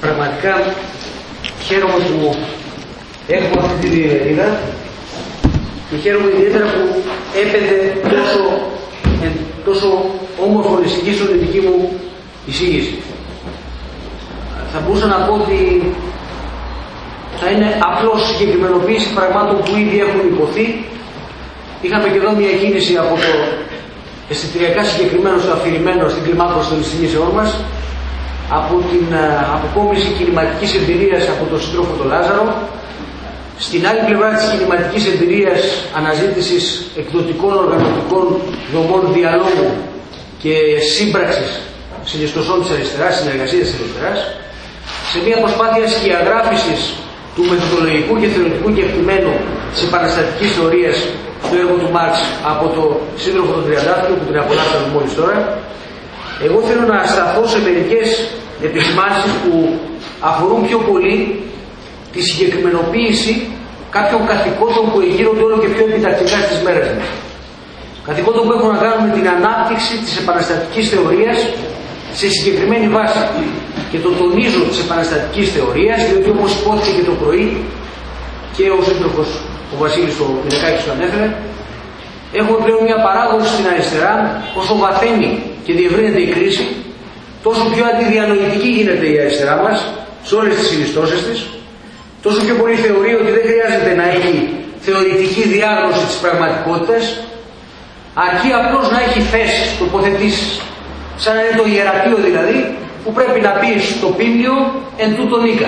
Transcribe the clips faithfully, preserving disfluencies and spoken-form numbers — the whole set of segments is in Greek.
πραγματικά χαίρομαι που έχουμε αυτή τη διενέργεια και χαίρομαι ιδιαίτερα που έπαινε τόσο, ε, τόσο όμορφο εισηγήσεων η δική μου εισήγηση. Θα μπορούσα να πω ότι θα είναι απλώς συγκεκριμενοποίηση πραγμάτων που ήδη έχουν υποθεί. Είχαμε και εδώ μια κίνηση από το αισθητηριακά συγκεκριμένο στο αφηρημένο στην κλιμάκωση των εισηγήσεών μας, από την αποκόμιση κινηματικής εμπειρίας από τον σύντροφο τον Λάζαρο, στην άλλη πλευρά της κινηματικής εμπειρίας αναζήτησης εκδοτικών οργανωτικών δομών διαλόγου και σύμπραξης συνιστοσών της αριστεράς, συνεργασίας της αριστεράς, σε μια προσπάθεια σκιαγράφησης του μεθοδολογικού και θεωρητικού κεκτημένου της επαναστατικής θεωρίας στο έργο του Μάρξ από το σύντροφο του Τριαντάφυλλου που την απολαύσαμε μόλις τώρα. Εγώ θέλω να σταθώ σε μερικές επισημάνσεις που αφορούν πιο πολύ τη συγκεκριμενοποίηση κάποιων καθηκόντων που εγείρονται όλο και πιο επιτακτικά στις μέρες μας. Καθηκόντων που έχουν να κάνουν με την ανάπτυξη της επαναστατικής θεωρίας σε συγκεκριμένη βάση. Και το τονίζω της επαναστατικής θεωρίας, διότι όπως υπόθηκε και το πρωί και ο σύντροφος ο Βασίλης ο Πινεκάκης το ανέφερε, έχουμε πλέον μια παράδοση στην αριστερά. Όσο βαθαίνει και διευρύνεται η κρίση, τόσο πιο αντιδιανοητική γίνεται η αριστερά μας σε όλες τις συνιστώσεις της, τόσο πιο πολύ θεωρεί ότι δεν χρειάζεται να έχει θεωρητική διάγνωση της πραγματικότητας, αρκεί απλώς να έχει θέσεις, τοποθετήσεις, σαν να είναι το ιερατείο δηλαδή, που πρέπει να πει στο πίμνιο εν τούτον οίκα.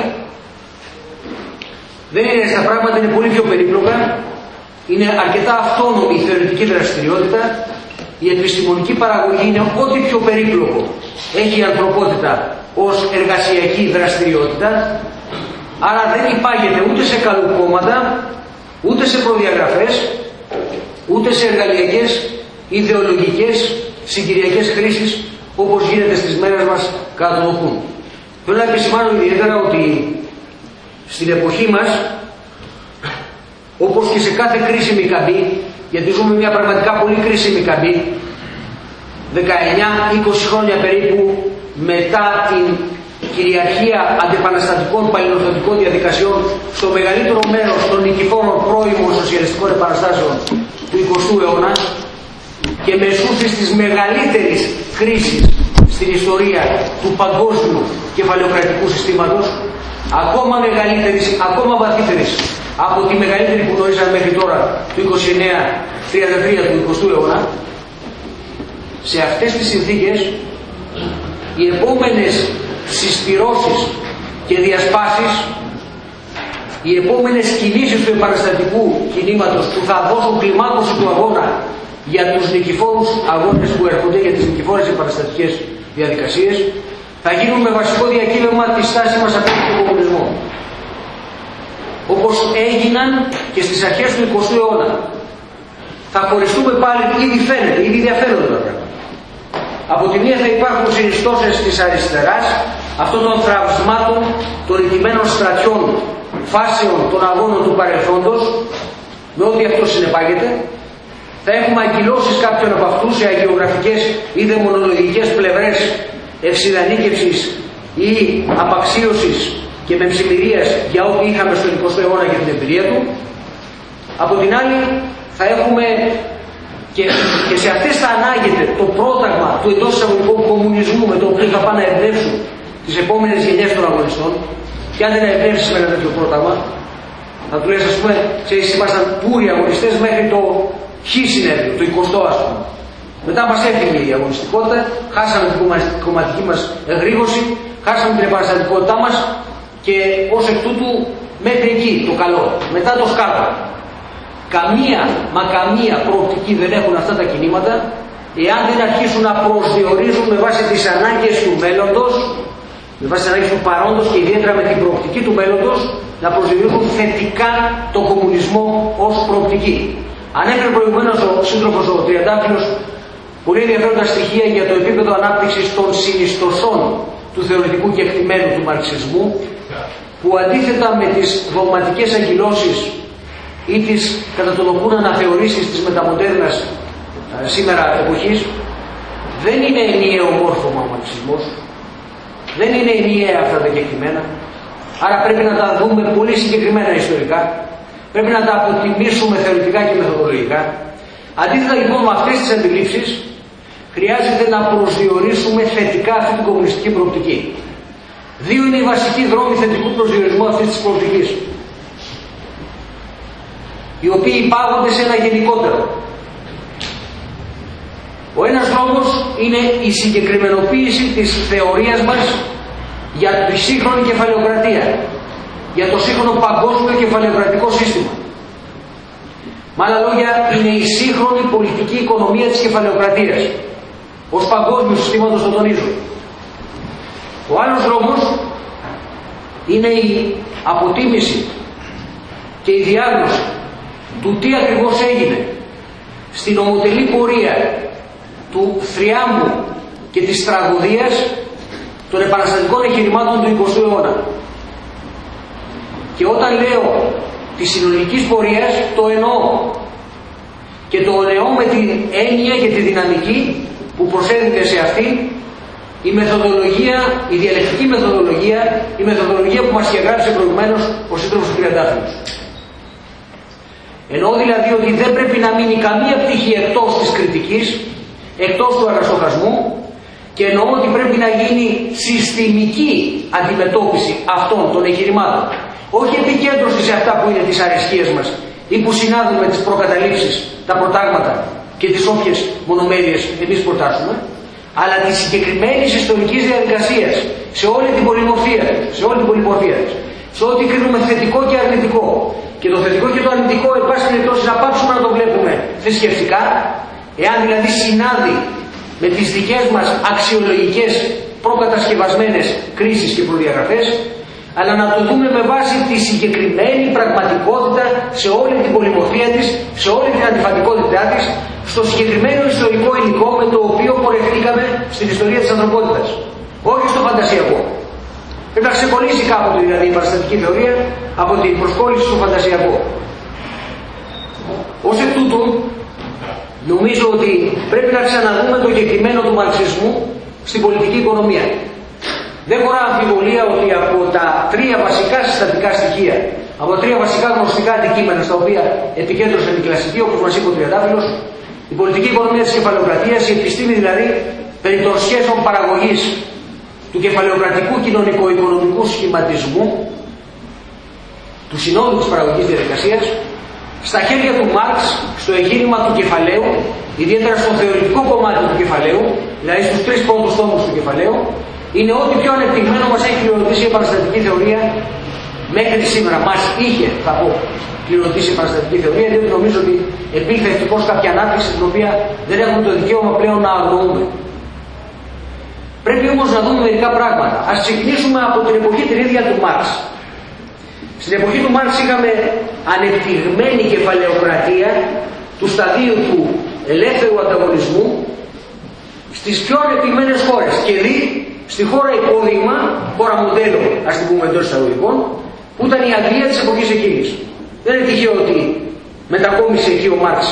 Δεν είναι στα πράγματα, είναι πολύ πιο περίπλοκα, είναι αρκετά αυτόνομη η θεωρητική δραστηριότητα, η επιστημονική παραγωγή είναι ό,τι πιο περίπλοκο έχει η ανθρωπότητα ως εργασιακή δραστηριότητα, άρα δεν υπάγεται ούτε σε καλοκόμματα, ούτε σε προδιαγραφές, ούτε σε εργαλειακές, ιδεολογικές, συγκυριακές χρήσεις, όπως γίνεται στις μέρες μας κατά το χούν. Θέλω να επισημάνω ιδιαίτερα ότι στην εποχή μας, όπως και σε κάθε κρίσιμη καμπή, γιατί ζούμε μια πραγματικά πολύ κρίσιμη καμπή, δεκαεννιά είκοσι χρόνια περίπου μετά την κυριαρχία αντιεπαναστατικών παλαινοθωτικών διαδικασιών στο μεγαλύτερο μέρος των νικηφόρων πρώιμων σοσιαλιστικών επαναστάσεων του εικοστού αιώνα και μεσούθης της μεγαλύτερης κρίσης στην ιστορία του παγκόσμιου κεφαλαιοκρατικού συστήματος, ακόμα μεγαλύτερης, ακόμα βαθύτερης από τη μεγαλύτερη που γνωρίζαμε μέχρι τώρα του είκοσι εννέα τριάντα τρία του εικοστού αιώνα. Σε αυτές τις συνθήκες οι επόμενες συσπυρώσεις και διασπάσεις, οι επόμενες κινήσεις του επαναστατικού κινήματος που θα δώσουν κλιμάκωση του αγώνα για τους νικηφόρους αγώνες που έρχονται, για τις νικηφόρες επαναστατικές διαδικασίες, θα γίνουν με βασικό διακύβευμα τη στάση μας απέναντι στον κομμουνισμό. Όπως έγιναν και στις αρχές του εικοστού αιώνα. Θα χωριστούμε πάλι, ήδη φαίνεται, ήδη διαφέρονται τα πράγματα. Από τη μία θα υπάρχουν συνιστώσεις της αριστεράς, αυτών των θραυσμάτων, των ηττημένων στρατιών, φάσεων των αγώνων του παρελθόντος, με ό,τι αυτό συνεπάγεται. Θα έχουμε αγκυλώσεις κάποιων από αυτούς σε αγιογραφικές ή δαιμονολογικές πλευρές ευσυδανίκευσης ή απαξίωσης και μεμψημυρίας για ό,τι είχαμε στον εικοστό αιώνα και την εμπειρία του. Από την άλλη θα έχουμε και, και σε αυτές θα ανάγεται το πρόταγμα του εντός εισαγωγικών κομμουνισμού με το οποίο θα πάνε να εμπνεύσουν τις επόμενες γενιές των αγωνιστών. Και αν δεν εμπνεύσεις με ένα τέτοιο πρόταγμα, θα του λες, ας πούμε, ξέρεις, ήμασταν πούροι αγωνιστές μέχρι το χ συνέδριο, το εικοστό ας πούμε. Μετά μας έφυγε η αγωνιστικότητα, χάσαμε την κομματική μας εγρήγορση, χάσαμε την επαναστατικότητά μας και ως εκ τούτου μέχρι εκεί το καλό. Μετά το σκάρπα. Καμία, μα καμία προοπτική δεν έχουν αυτά τα κινήματα εάν δεν αρχίσουν να προσδιορίζουν με βάση τις ανάγκες του μέλλοντος, με βάση τις ανάγκες του παρόντος και ιδιαίτερα με την προοπτική του μέλλοντος, να προσδιορίζουν θετικά τον κομμουνισμό ως προοπτική. Ανέφερε προηγουμένως ο σύντροφος ο Τριαντάφυλλος πολύ ενδιαφέροντα στοιχεία για το επίπεδο ανάπτυξης των συνιστοσών του θεωρητικού κεκτημένου του μαρξισμού, που αντίθετα με τις δογματικές αγκυλώσεις ή τις κατά τον οκούν αναθεωρήσεις της μεταμοντέρνας σήμερα εποχής, δεν είναι ενιαίο μόρφωμα ο μαρξισμός. Δεν είναι ενιαία αυτά τα κεκτημένα. Άρα πρέπει να τα δούμε πολύ συγκεκριμένα ιστορικά. Πρέπει να τα αποτιμήσουμε θεωρητικά και μεθοδολογικά. Αντίθετα λοιπόν με αυτές τις αντιλήψεις, χρειάζεται να προσδιορίσουμε θετικά αυτή την κομμουνιστική προοπτική. Δύο είναι οι βασικοί δρόμοι θετικού προσδιορισμού αυτής της προοπτικής, οι οποίοι υπάγονται σε ένα γενικότερο. Ο ένας δρόμος είναι η συγκεκριμενοποίηση της θεωρίας μας για τη σύγχρονη κεφαλαιοκρατία, για το σύγχρονο παγκόσμιο κεφαλαιοκρατικό σύστημα. Με άλλα λόγια, είναι η σύγχρονη πολιτική οικονομία της κεφαλαιοκρατίας, ως παγκόσμιο συστήματος, το τονίζω. Ο άλλος δρόμος είναι η αποτίμηση και η διάγνωση του τι ακριβώς έγινε στην ομοτελή πορεία του θριάμβου και της τραγωδίας των επαναστατικών εγχειρημάτων του εικοστού αιώνα. Και όταν λέω της συνολικής πορείας, το εννοώ. Και το εννοώ με την έννοια και τη δυναμική που προσέδεται σε αυτή η μεθοδολογία, η διαλεκτική μεθοδολογία, η μεθοδολογία που μας διαγράψε προηγουμένως ο σύντροφος του Τριαντάφυλλος. Εννοώ δηλαδή ότι δεν πρέπει να μείνει καμία πτυχή εκτός της κριτικής, εκτός του αγαστοχασμού, και εννοώ ότι πρέπει να γίνει συστημική αντιμετώπιση αυτών των εγχειρημάτων. Όχι επικέντρωση σε αυτά που είναι τις αρεσκίες μας ή που συνάδουν με τις προκαταλήψεις, τα προτάγματα και τις όποιες μονομέρειες εμείς προτάσουμε, αλλά της συγκεκριμένης ιστορικής διαδικασίας σε όλη την πολυμορφία της, σε όλη την πολυμορφία της, σε ό,τι κρίνουμε θετικό και αρνητικό. Και το θετικό και το αρνητικό, εν πάση περιπτώσει, να πάψουμε να το βλέπουμε θρησκευτικά, εάν δηλαδή συνάδει με τις δικές μας αξιολογικές προκατασκευασμένες κρίσεις και προδιαγραφές, αλλά να το δούμε με βάση τη συγκεκριμένη πραγματικότητα σε όλη την πολυμορφία της, σε όλη την αντιφατικότητά της, στο συγκεκριμένο ιστορικό υλικό με το οποίο πορευτήκαμε στην ιστορία της ανθρωπότητας. Όχι στο φαντασιακό. Πρέπει να ξεκολλήσει κάποτε δηλαδή η παραστατική θεωρία από την προσκόλληση στο φαντασιακό. Ως εκ τούτου, νομίζω ότι πρέπει να ξαναδούμε το κεκτημένο του μαρξισμού στην πολιτική οικονομία. Δεν χωρά αμφιβολία ότι από τα τρία βασικά συστατικά στοιχεία, από τα τρία βασικά γνωστικά αντικείμενα στα οποία επικέντρωσε η κλασική, όπως μας είπε ο Τριαντάφυλλος, η πολιτική οικονομία της κεφαλαιοκρατίας, η επιστήμη δηλαδή περί των σχέσεων παραγωγής του κεφαλαιοκρατικού κοινωνικο-οικονομικού σχηματισμού, του συνόλου της παραγωγικής διαδικασίας, στα χέρια του Μάρξ, στο εγχείρημα του κεφαλαίου, ιδιαίτερα στο θεωρητικό κομμάτι του κεφαλαίου, δηλαδή στους τρεις πρώτους τόμους του κεφαλαίου, είναι ό,τι πιο ανεπτυγμένο μας έχει κληρονοτήσει η επαναστατική θεωρία μέχρι σήμερα. Μας είχε, θα πω, κληρονοτήσει η επαναστατική θεωρία, διότι νομίζω ότι επήλθε ευτυχώς κάποια ανάπτυξη την οποία δεν έχουμε το δικαίωμα πλέον να αγνοούμε. Πρέπει όμως να δούμε μερικά πράγματα. Ας ξεκινήσουμε από την εποχή την ίδια του Μάρξ. Στην εποχή του Μάρξ είχαμε ανεπτυγμένη κεφαλαιοκρατία του σταδίου του ελεύθερου ανταγωνισμού στις πιο ανεπτυγμένες χώρες. Και δει στη χώρα υπόδειγμα, χώρα μοντέλο, ας την πούμε εντός εισαγωγικών, που ήταν η Αγγλία της εποχής εκείνης. Δεν είναι τυχαίο ότι μετακόμισε εκεί ο Μάρξ,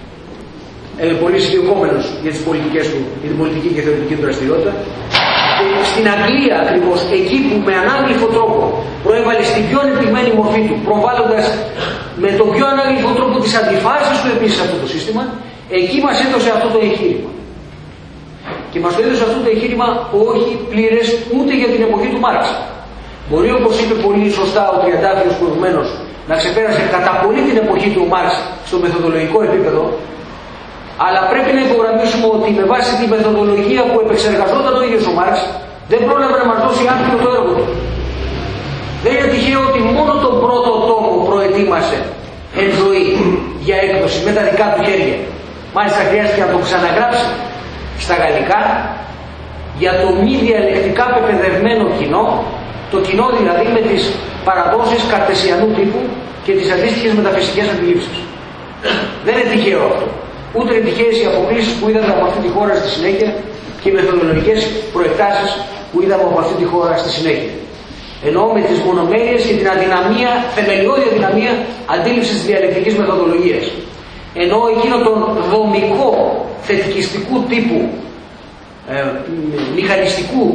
ε, πολύ συγκεκριμένος για τις πολιτικές του, για την πολιτική και θεωρητική του δραστηριότητα. Και στην Αγγλία ακριβώς, εκεί που με ανάγλυφο τρόπο προέβαλε στην πιο ανεπτυγμένη μορφή του, προβάλλοντας με τον πιο ανάγλυφο τρόπο τις αντιφάσεις του επίσης αυτό το σύστημα, εκεί μας έδωσε αυτό το εγχείρημα. Και μας το έδωσε αυτό το εγχείρημα όχι πλήρες ούτε για την εποχή του Μάρξ. Μπορεί, όπως είπε πολύ σωστά ο Τριαντάφυλλος προηγουμένως, να ξεπέρασε κατά πολύ την εποχή του Μάρξ στο μεθοδολογικό επίπεδο, αλλά πρέπει να υπογραμμίσουμε ότι με βάση τη μεθοδολογία που επεξεργαζόταν ο ίδιος ο Μάρξ, δεν πρόλαβε να μας δώσει άκρη το έργο του. Δεν είναι τυχαίο ότι μόνο τον πρώτο τόμο προετοίμασε εν ζωή για έκδοση με τα δικά του χέρια. Μάλιστα χρειάστηκε να το ξαναγράψει στα γαλλικά για το μη διαλεκτικά πεπαιδευμένο κοινό, το κοινό δηλαδή με τις παραδόσεις καρτεσιανού τύπου και τις αντίστοιχες μεταφυσικές αντιλήψεις. Δεν είναι τυχαίο αυτό. Ούτε είναι τυχαίες οι αποκλήσεις που είδαμε από αυτή τη χώρα στη συνέχεια και οι μεθοδολογικές προεκτάσεις που είδαμε από αυτή τη χώρα στη συνέχεια. Εννοώ με τις μονομέρειες και την αδυναμία, θεμελιώδη αδυναμία αντίληψης της διαλεκτικής μεθοδολογίας. Εννοώ εκείνο τον δομικό θετικιστικού τύπου, ε, μηχανιστικού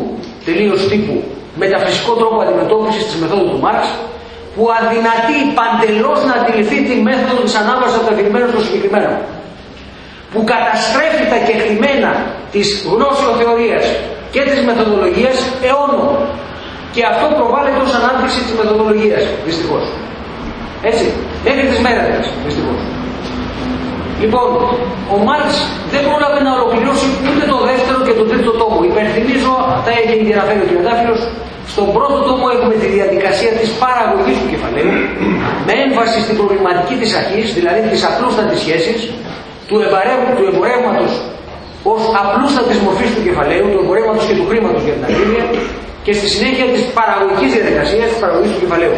τελείως τύπου μεταφυσικό τρόπο αντιμετώπισης της μεθόδου του Μάρξ, που αδυνατεί παντελώς να αντιληφθεί τη μέθοδο της ανάβασης από το αφηρημένο στο συγκεκριμένο, που καταστρέφει τα κεκτημένα της γνώσεως-θεωρίας και της μεθοδολογίας αιώνων. Και αυτό προβάλλεται ως ανάπτυξη της μεθοδολογίας, δυστυχώς. Έτσι, μέχρι τις μέρες μας, δυστυχώς. Λοιπόν, ο Μάρξ δεν πρόλαβε να ολοκληρώσει ούτε το δεύτερο και το τρίτο τόμο. Υπενθυμίζω, αυτά έχει ήδη αναφέρει ο Τριαντάφυλλος, στον πρώτο τόμο έχουμε τη διαδικασία της παραγωγής του κεφαλαίου, με έμφαση στην προβληματική της αρχής, δηλαδή της απλούστατης σχέσης, του, του εμπορεύματος ως απλούστατης μορφής του κεφαλαίου, του εμπορεύματος και του χρήματος για την ακρίβεια, και στη συνέχεια της παραγωγικής διαδικασίας της παραγωγής του κεφαλαίου.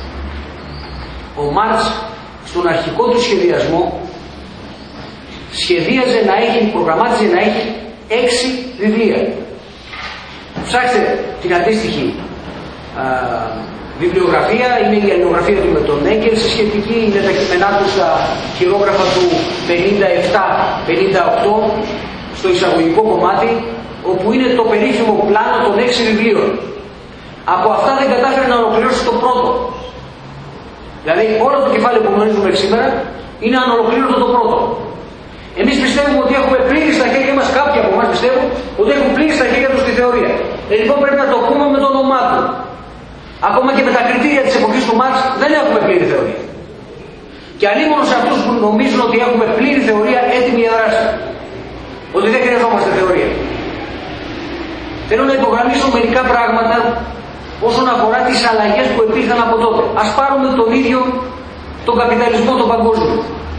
Ο Μάρξ στον αρχικό του σχεδιασμό σχεδίαζε να έχει, προγραμμάτιζε να έχει έξι βιβλία. Ψάξτε την αντίστοιχη α, βιβλιογραφία, είναι η αλληλογραφία του με τον Έγκελς σχετική, είναι τα κείμενά του στα χειρόγραφα του πενήντα επτά πενήντα οκτώ στο εισαγωγικό κομμάτι, όπου είναι το περίφημο πλάνο των έξι βιβλίων. Από αυτά δεν κατάφερε να ολοκληρώσει το πρώτο. Δηλαδή όλο το κεφάλαιο που γνωρίζουμε σήμερα είναι ανολοκλήρωτο το πρώτο. Εμείς πιστεύουμε ότι έχουμε πλήρη στα χέρια μας, κάποιοι από εμάς πιστεύουν ότι έχουν πλήρη στα χέρια τους τη θεωρία. Ε, λοιπόν πρέπει να το πούμε με το όνομά του. Ακόμα και με τα κριτήρια της εποχής του Μάρξ δεν έχουμε πλήρη θεωρία. Και αλίμονο σε αυτούς που νομίζουν ότι έχουμε πλήρη θεωρία έτοιμη για δράση. Ότι δεν χρειαζόμαστε θεωρία. Θέλω να υπογραμμίσω μερικά πράγματα όσον αφορά τις αλλαγές που υπήρχαν από τότε. Ας πάρουμε τον ίδιο τον καπιταλισμό, τον παγκόσμιο.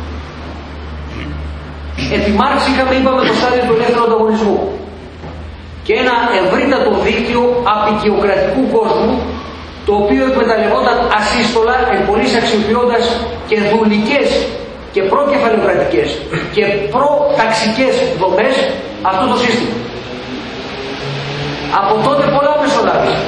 Επί Μάρξ είχαμε, είπαμε, το στάδιο του ελεύθερου ανταγωνισμού και ένα ευρύτατο δίκτυο απικιοκρατικού κόσμου, το οποίο εκμεταλλευόταν ασύστολα, εμπολής αξιοποιώντας και δουλικές και προκεφαλαιοκρατικές και προταξικές δομές αυτό το σύστημα. Από τότε πολλά μεσολάβησαν.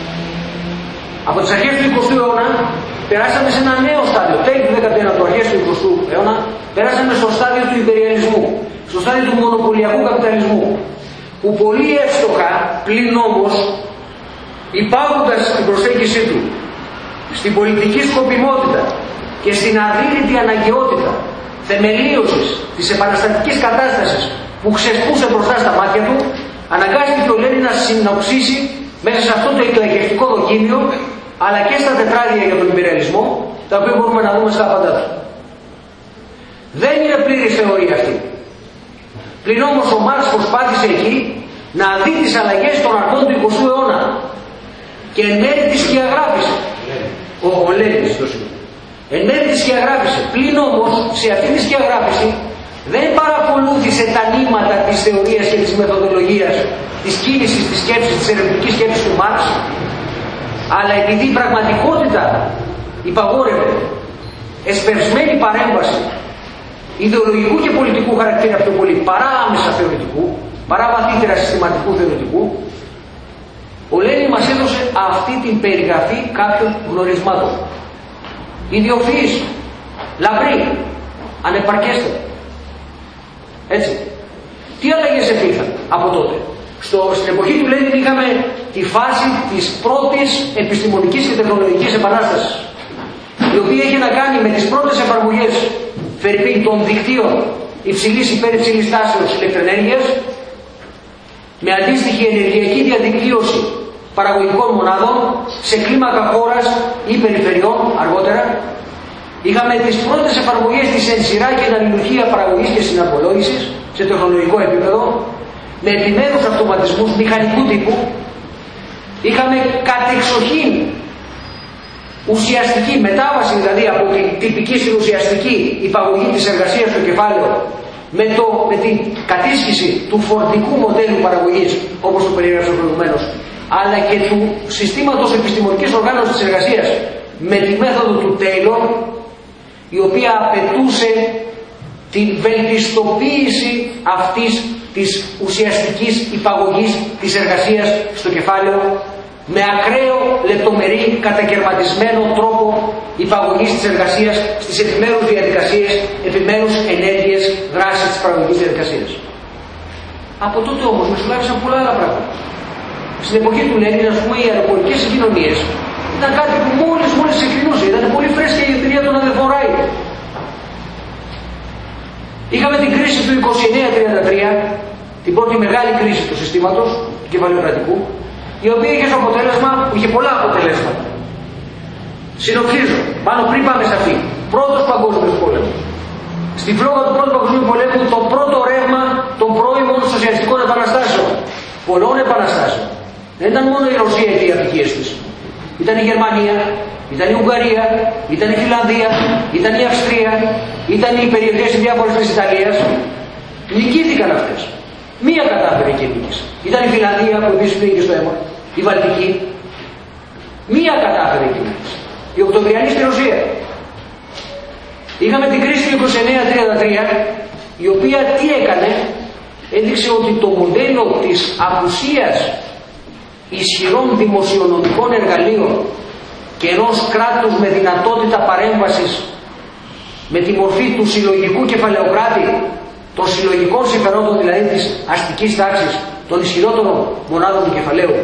Από τις αρχές του εικοστού αιώνα περάσαμε σε ένα νέο στάδιο, τέλη του δέκατου ένατου, αρχές του εικοστού αιώνα, περάσαμε στο στάδιο του υπεριαλισμού, στο στάδιο του μονοπωλιακού καπιταλισμού, που πολύ εύστοχα, πλην όμως, υπάγοντας την προσέγγιση του στην πολιτική σκοπιμότητα και στην αδύρυτη αναγκαιότητα θεμελίωσης της επαναστατικής κατάστασης που ξεσπούσε μπροστά στα μάτια του, αναγκάστηκε ο Λένιν να συνοψίσει μέσα σε αυτό το εκλογευτικό δοκίμιο, αλλά και στα τετράδια για τον υπεριαλισμό, τα οποία μπορούμε να δούμε στα άπαντά του. Δεν είναι πλήρη θεωρία αυτή. Πλην όμως ο Μάρξ προσπάθησε εκεί να δει τις αλλαγές των αρχών του εικοστού αιώνα και εν μέρει τις σκιαγράφησε. Ο, ο Λένιν, εν μέρει τις σκιαγράφησε. Πλην όμως σε αυτή τη σκιαγράφηση δεν παρακολούθησε τα νήματα της θεωρίας και της μεθοδολογίας, της κίνησης, της σκέψης, της ερευνητικής σκέψης του Μάρξ, αλλά επειδή η πραγματικότητα υπαγόρευε εσπευσμένη παρέμβαση ιδεολογικού και πολιτικού χαρακτήρα πιο πολύ παρά άμεσα θεωρητικού, παρά βαθύτερα συστηματικού θεωρητικού, ο Λένιν μας έδωσε αυτή την περιγραφή κάποιων γνωρισμάτων. Ιδιοφυής, λαμπρή, ανεπαρκέστερη. Έτσι. Τι αλλαγές επήλθαν από τότε? Στο, στην εποχή του Λένιν είχαμε τη φάση της πρώτης επιστημονικής και τεχνολογικής επανάστασης, η οποία είχε να κάνει με τις πρώτες εφαρμογές φερειπίν των δικτύων υψηλής υπερυψηλής τάσεως ηλεκτροενέργειας, με αντίστοιχη ενεργειακή διαδικτύωση παραγωγικών μονάδων σε κλίμακα χώρας ή περιφερειών αργότερα. Είχαμε τις πρώτες εφαρμογές της εν σειρά και εν αλληλουχία παραγωγής και συναρμολόγησης σε τεχνολογικό επίπεδο, με επιμέρους αυτοματισμούς μηχανικού τύπου. Είχαμε κατεξοχήν ουσιαστική μετάβαση, δηλαδή από την τυπική στην ουσιαστική υπαγωγή της εργασίας στο κεφάλαιο, με, το, με την κατήσχηση του φορτικού μοντέλου παραγωγής, όπως το περιέγραψα προηγουμένως, αλλά και του συστήματος επιστημονικής οργάνωσης της εργασίας με τη μέθοδο του Taylor, η οποία απαιτούσε την βελτιστοποίηση αυτής της ουσιαστικής υπαγωγής της εργασίας στο κεφάλαιο, με ακραίο, λεπτομερή, κατακαιρματισμένο τρόπο υπαγωγής της εργασίας στις επιμέρους διαδικασίες, επιμέρους ενέργειες δράσης της παραγωγικής διαδικασίας. Από τότε όμως μεσολάβησαν πολλά άλλα πράγματα. στην εποχή του Λένιν, ας πούμε, οι αεροπορικές συγκοινωνίες ήταν κάτι που μόλις μόλις ξεκινούσε, ήταν πολύ φρέσκια η εμπειρία των αδελφών Ράιτ. Είχαμε την κρίση του είκοσι εννέα τριάντα τρία, την πρώτη μεγάλη κρίση του συστήματος, του κεφαλαιοκρατικού, η οποία είχε ως αποτέλεσμα, που είχε πολλά αποτελέσματα. Συνοψίζω, πάνω πριν πάμε σε αυτή. Πρώτος παγκόσμιος πόλεμος. Στη φλόγα του πρώτου παγκοσμίου πολέμου, το πρώτο ρεύμα των πρώιμων σοσιαλιστικών επαναστάσεων. Πολλών επαναστάσεων. Δεν ήταν μόνο η Ρωσία και οι απικίες της. Ήταν η Γερμανία, ήταν η Ουγγαρία, ήταν η Φιλανδία, ήταν η Αυστρία, ήταν οι περιοχές οι διάφορες της Ιταλίας. Νικήθηκαν αυτές. Μία κατάφερε και νίκησε. Ήταν η Φιλανδία που επίσης πήγε στο αίμα, η Βαλτική. Μία κατάφερε και νίκησε. Η Οκτωβριανή στη Ρωσία. Είχαμε την κρίση του είκοσι εννέα τριάντα τρία, η οποία τι έκανε, έδειξε ότι το μοντέλο της απουσίας ισχυρών δημοσιονομικών εργαλείων και ενός κράτους με δυνατότητα παρέμβασης με τη μορφή του συλλογικού κεφαλαιοκράτη, των συλλογικών συμφερόντων δηλαδή της αστικής τάξης, των ισχυρότερων μονάδων του κεφαλαίου,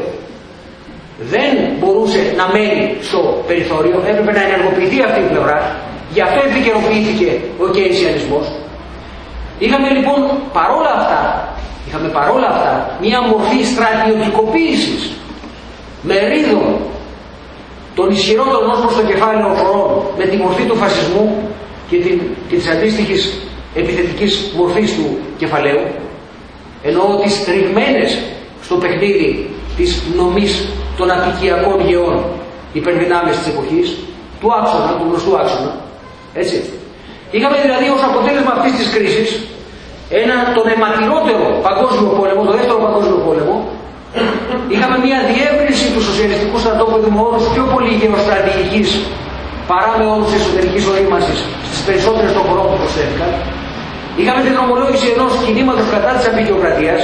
δεν μπορούσε να μένει στο περιθώριο, έπρεπε να ενεργοποιηθεί αυτή η πλευρά. Γι' αυτό επικαιροποιήθηκε ο κεϊνσιανισμός. Είχαμε λοιπόν παρόλα αυτά, είχαμε παρόλα αυτά μία μορφή στρατιωτικοποίησης μερίδων των ισχυρότερων ως προς το κεφάλαιο χωρών με τη μορφή του φασισμού και, την, και της αντίστοιχης επιθετικής μορφής του κεφαλαίου, ενώ τις ρηγμένες στο παιχνίδι της νομής των απικιακών γεών υπερδυνάμεις της εποχής, του άξονα, του γνωστού άξονα. Έτσι. Είχαμε δηλαδή ως αποτέλεσμα αυτής της κρίσης ένα, τον αιματηρότερο παγκόσμιο πόλεμο, το δεύτερο παγκόσμιο πόλεμο. Είχαμε μια διεύρυνση του σοσιαλιστικού στρατόπεδου με όρους πιο πολύ γεωστρατηγικής παρά με όρους εσωτερικής ορίμανσης στις περισσότερες των χωρών που προσθέθηκαν. Είχαμε την δρομολόγηση ενός κινήματος κατά της απεικιοκρατίας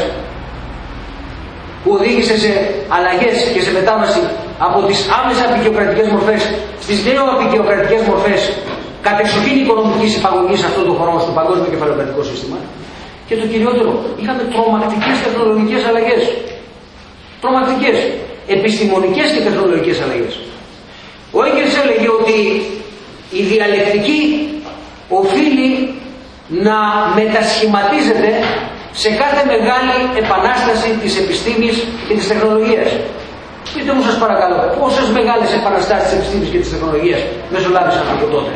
που οδήγησε σε αλλαγές και σε μετάβαση από τις άμεσα απεικιοκρατικές μορφές στις νέο απεικιοκρατικές μορφές κατεξοχήν οικονομικής υπαγωγής αυτών των χωρών στο παγκόσμιο κεφαλαιοκρατικό σύστημα. Και το κυριότερο, είχαμε τρομακτικές τεχνολογικές αλλαγές. Τρομακτικές, επιστημονικές και τεχνολογικές αλλαγές. Ο Έγκελς έλεγε ότι η διαλεκτική οφείλει να μετασχηματίζεται σε κάθε μεγάλη επανάσταση της επιστήμης και της τεχνολογίας. Πείτε μου σας παρακαλώ, πόσες μεγάλες επαναστάσεις της επιστήμης και της τεχνολογίας μεσολάβησαν από τότε.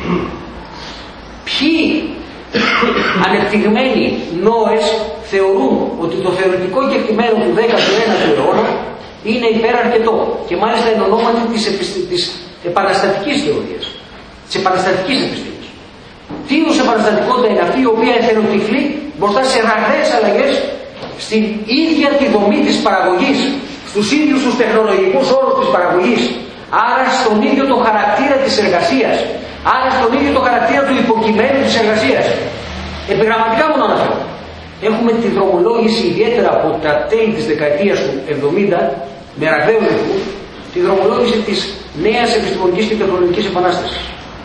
Ποιοι ανεπτυγμένοι νόες θεωρούν ότι το θεωρητικό κεκτημένο του δέκατου ένατου αιώνα είναι υπεραρκετό και μάλιστα εν ονόματι της, επιστη... της επαναστατικής θεωρίας, της επαναστατικής επιστήμης. Τι είδους επαναστατικότητα είναι αυτή η οποία εθελοτυφλεί μπροστά σε ραγδαίες αλλαγές στην ίδια τη δομή της παραγωγής, στους ίδιους τους τεχνολογικούς όρους της παραγωγής, άρα στον ίδιο το χαρακτήρα της εργασίας, άρα στον ίδιο το χαρακτήρα του υποκειμένου της εργασίας. Επιγραμματικά μόνο αναφέρω. Έχουμε τη δρομολόγηση ιδιαίτερα από τα τέλη της δεκαετίας του εβδομήντα, με ραγδαίους ρυθμούς, τη δρομολόγηση της νέας επιστημονικής και τεχνολογικής επανάστασης.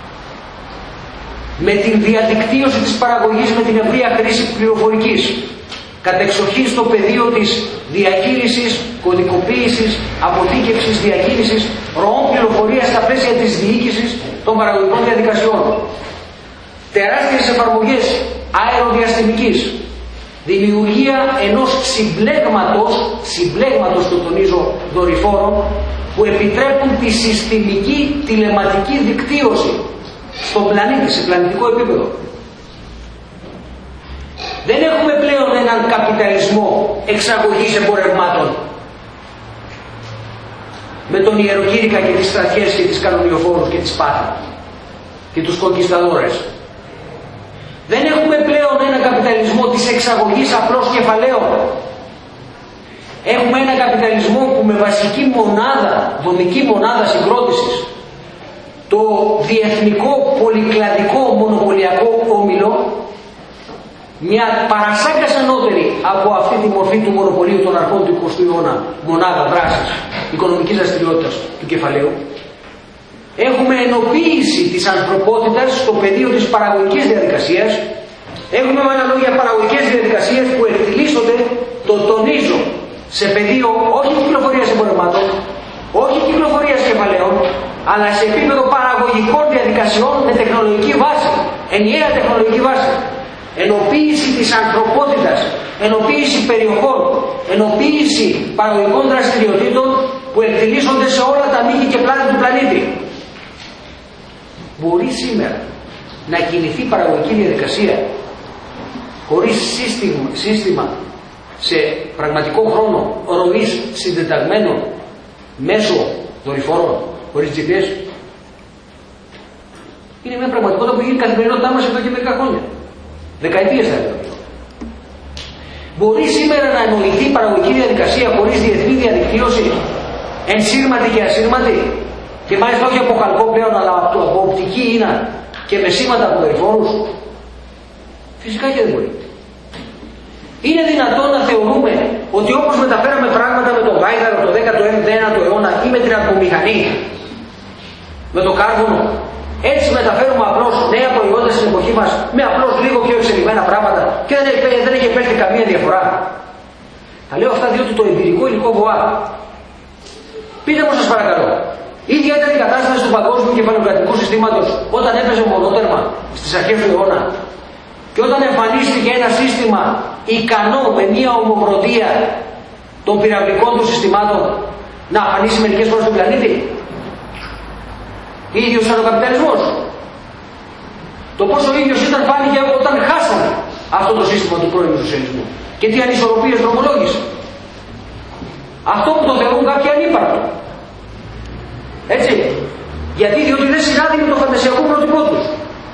Με την διαδικτύωση της παραγωγής, με την ευρεία χρήση πληροφορικής, κατεξοχήν στο πεδίο της διαχείρισης, κωδικοποίησης, αποθήκευσης, διακίνησης ροών πληροφορίας στα πλαίσια της διοίκησης των παραγωγικών διαδικασιών. Τεράστιες εφαρμογές αεροδιαστημικής, δημιουργία ενός συμπλέγματος, συμπλέγματος το τονίζω δορυφόρων, που επιτρέπουν τη συστημική τηλεματική δικτύωση στον πλανήτη, σε πλανητικό επίπεδο. Δεν έχουμε πλέον έναν καπιταλισμό εξαγωγής εμπορευμάτων με τον ιεροκήρυκα και τις στρατιές και τις κανονιοφόρους και τις πάτα και τους κονκισταδόρες. Δεν έχουμε πλέον έναν καπιταλισμό της εξαγωγής απλώς κεφαλαίων. Έχουμε έναν καπιταλισμό που με βασική μονάδα, δομική μονάδα συγκρότησης, το διεθνικό πολυκλαδικό μονοπωλιακό όμιλο, μια παρασάγκας ανώτερη από αυτή τη μορφή του μονοπωλίου των αρχών του εικοστού αιώνα μονάδα δράσης οικονομικής δραστηριότητας του κεφαλαίου. Έχουμε ενοποίηση της ανθρωπότητας στο πεδίο της παραγωγικής διαδικασίας. Έχουμε με άλλα λόγια παραγωγικές διαδικασίες που εκτιλήσονται, το τονίζω, σε πεδίο όχι κυκλοφορίας όχι κυκλοφορίας κεφαλαίων, αλλά σε επίπεδο παραγωγικών διαδικασιών με τεχνολογική βάση, ενιαία τεχνολογική βάση. Ενοποίηση της ανθρωπότητας, ενοποίηση περιοχών, ενοποίηση παραγωγικών δραστηριοτήτων που εκτελήσονται σε όλα τα μήκη και πλάτη του πλανήτη. Μπορεί σήμερα να κινηθεί παραγωγική διαδικασία χωρίς σύστημα, σύστημα σε πραγματικό χρόνο ροής συντεταγμένων μέσω δορυφορών, χωρίς τζι πι ες. Είναι μια πραγματικότητα που γίνει καθημερινότητά μας εδώ και μερικά χρόνια. Δεκαετίες θα έλεγα. Μπορεί σήμερα να εννοηθεί παραγωγική διαδικασία χωρίς διεθνή διαδικτύωση, ενσύρματη και ασύρματη, και μάλιστα όχι από χαλκό πλέον, αλλά από οπτική ίνα και με σήματα από δορυφόρους? Φυσικά και δεν μπορεί. Είναι δυνατόν να θεωρούμε ότι όπως μεταφέραμε πράγματα με τον Γάιδαρο το δέκατο ένατο αιώνα ή με την ατμομηχανή, με το κάρβουνο, έτσι μεταφέρουμε απλώς νέα προϊόντα στην εποχή μας με απλώς λίγο πιο εξελιγμένα πράγματα και δεν έχει, δεν έχει επέλθει καμία διαφορά? Τα λέω αυτά διότι το εμπειρικό υλικό βοά. Πείτε μου σας παρακαλώ, η ίδια ήταν η κατάσταση του παγκόσμιου κεφαλαιοκρατικού συστήματος όταν έπαιζε μονότερμα στις αρχές του αιώνα, και όταν εμφανίστηκε ένα σύστημα ικανό με μια ομοπροδία των πυραυλικών του συστημάτων να αφανίσει μερικές φορές τον πλανήτη? Ίδιος ήταν ο καπιταλισμός. Το πόσο ίδιος ήταν φάνηκε όταν χάσανε αυτό το σύστημα του πρώην σοσιαλισμού και τι ανισορροπίες δρομολόγησε. Αυτό που το θεωρούν κάποιοι ανύπαρκτο. Έτσι. Γιατί, διότι δεν συνάδει με το φαντασιακό πρότυπό τους.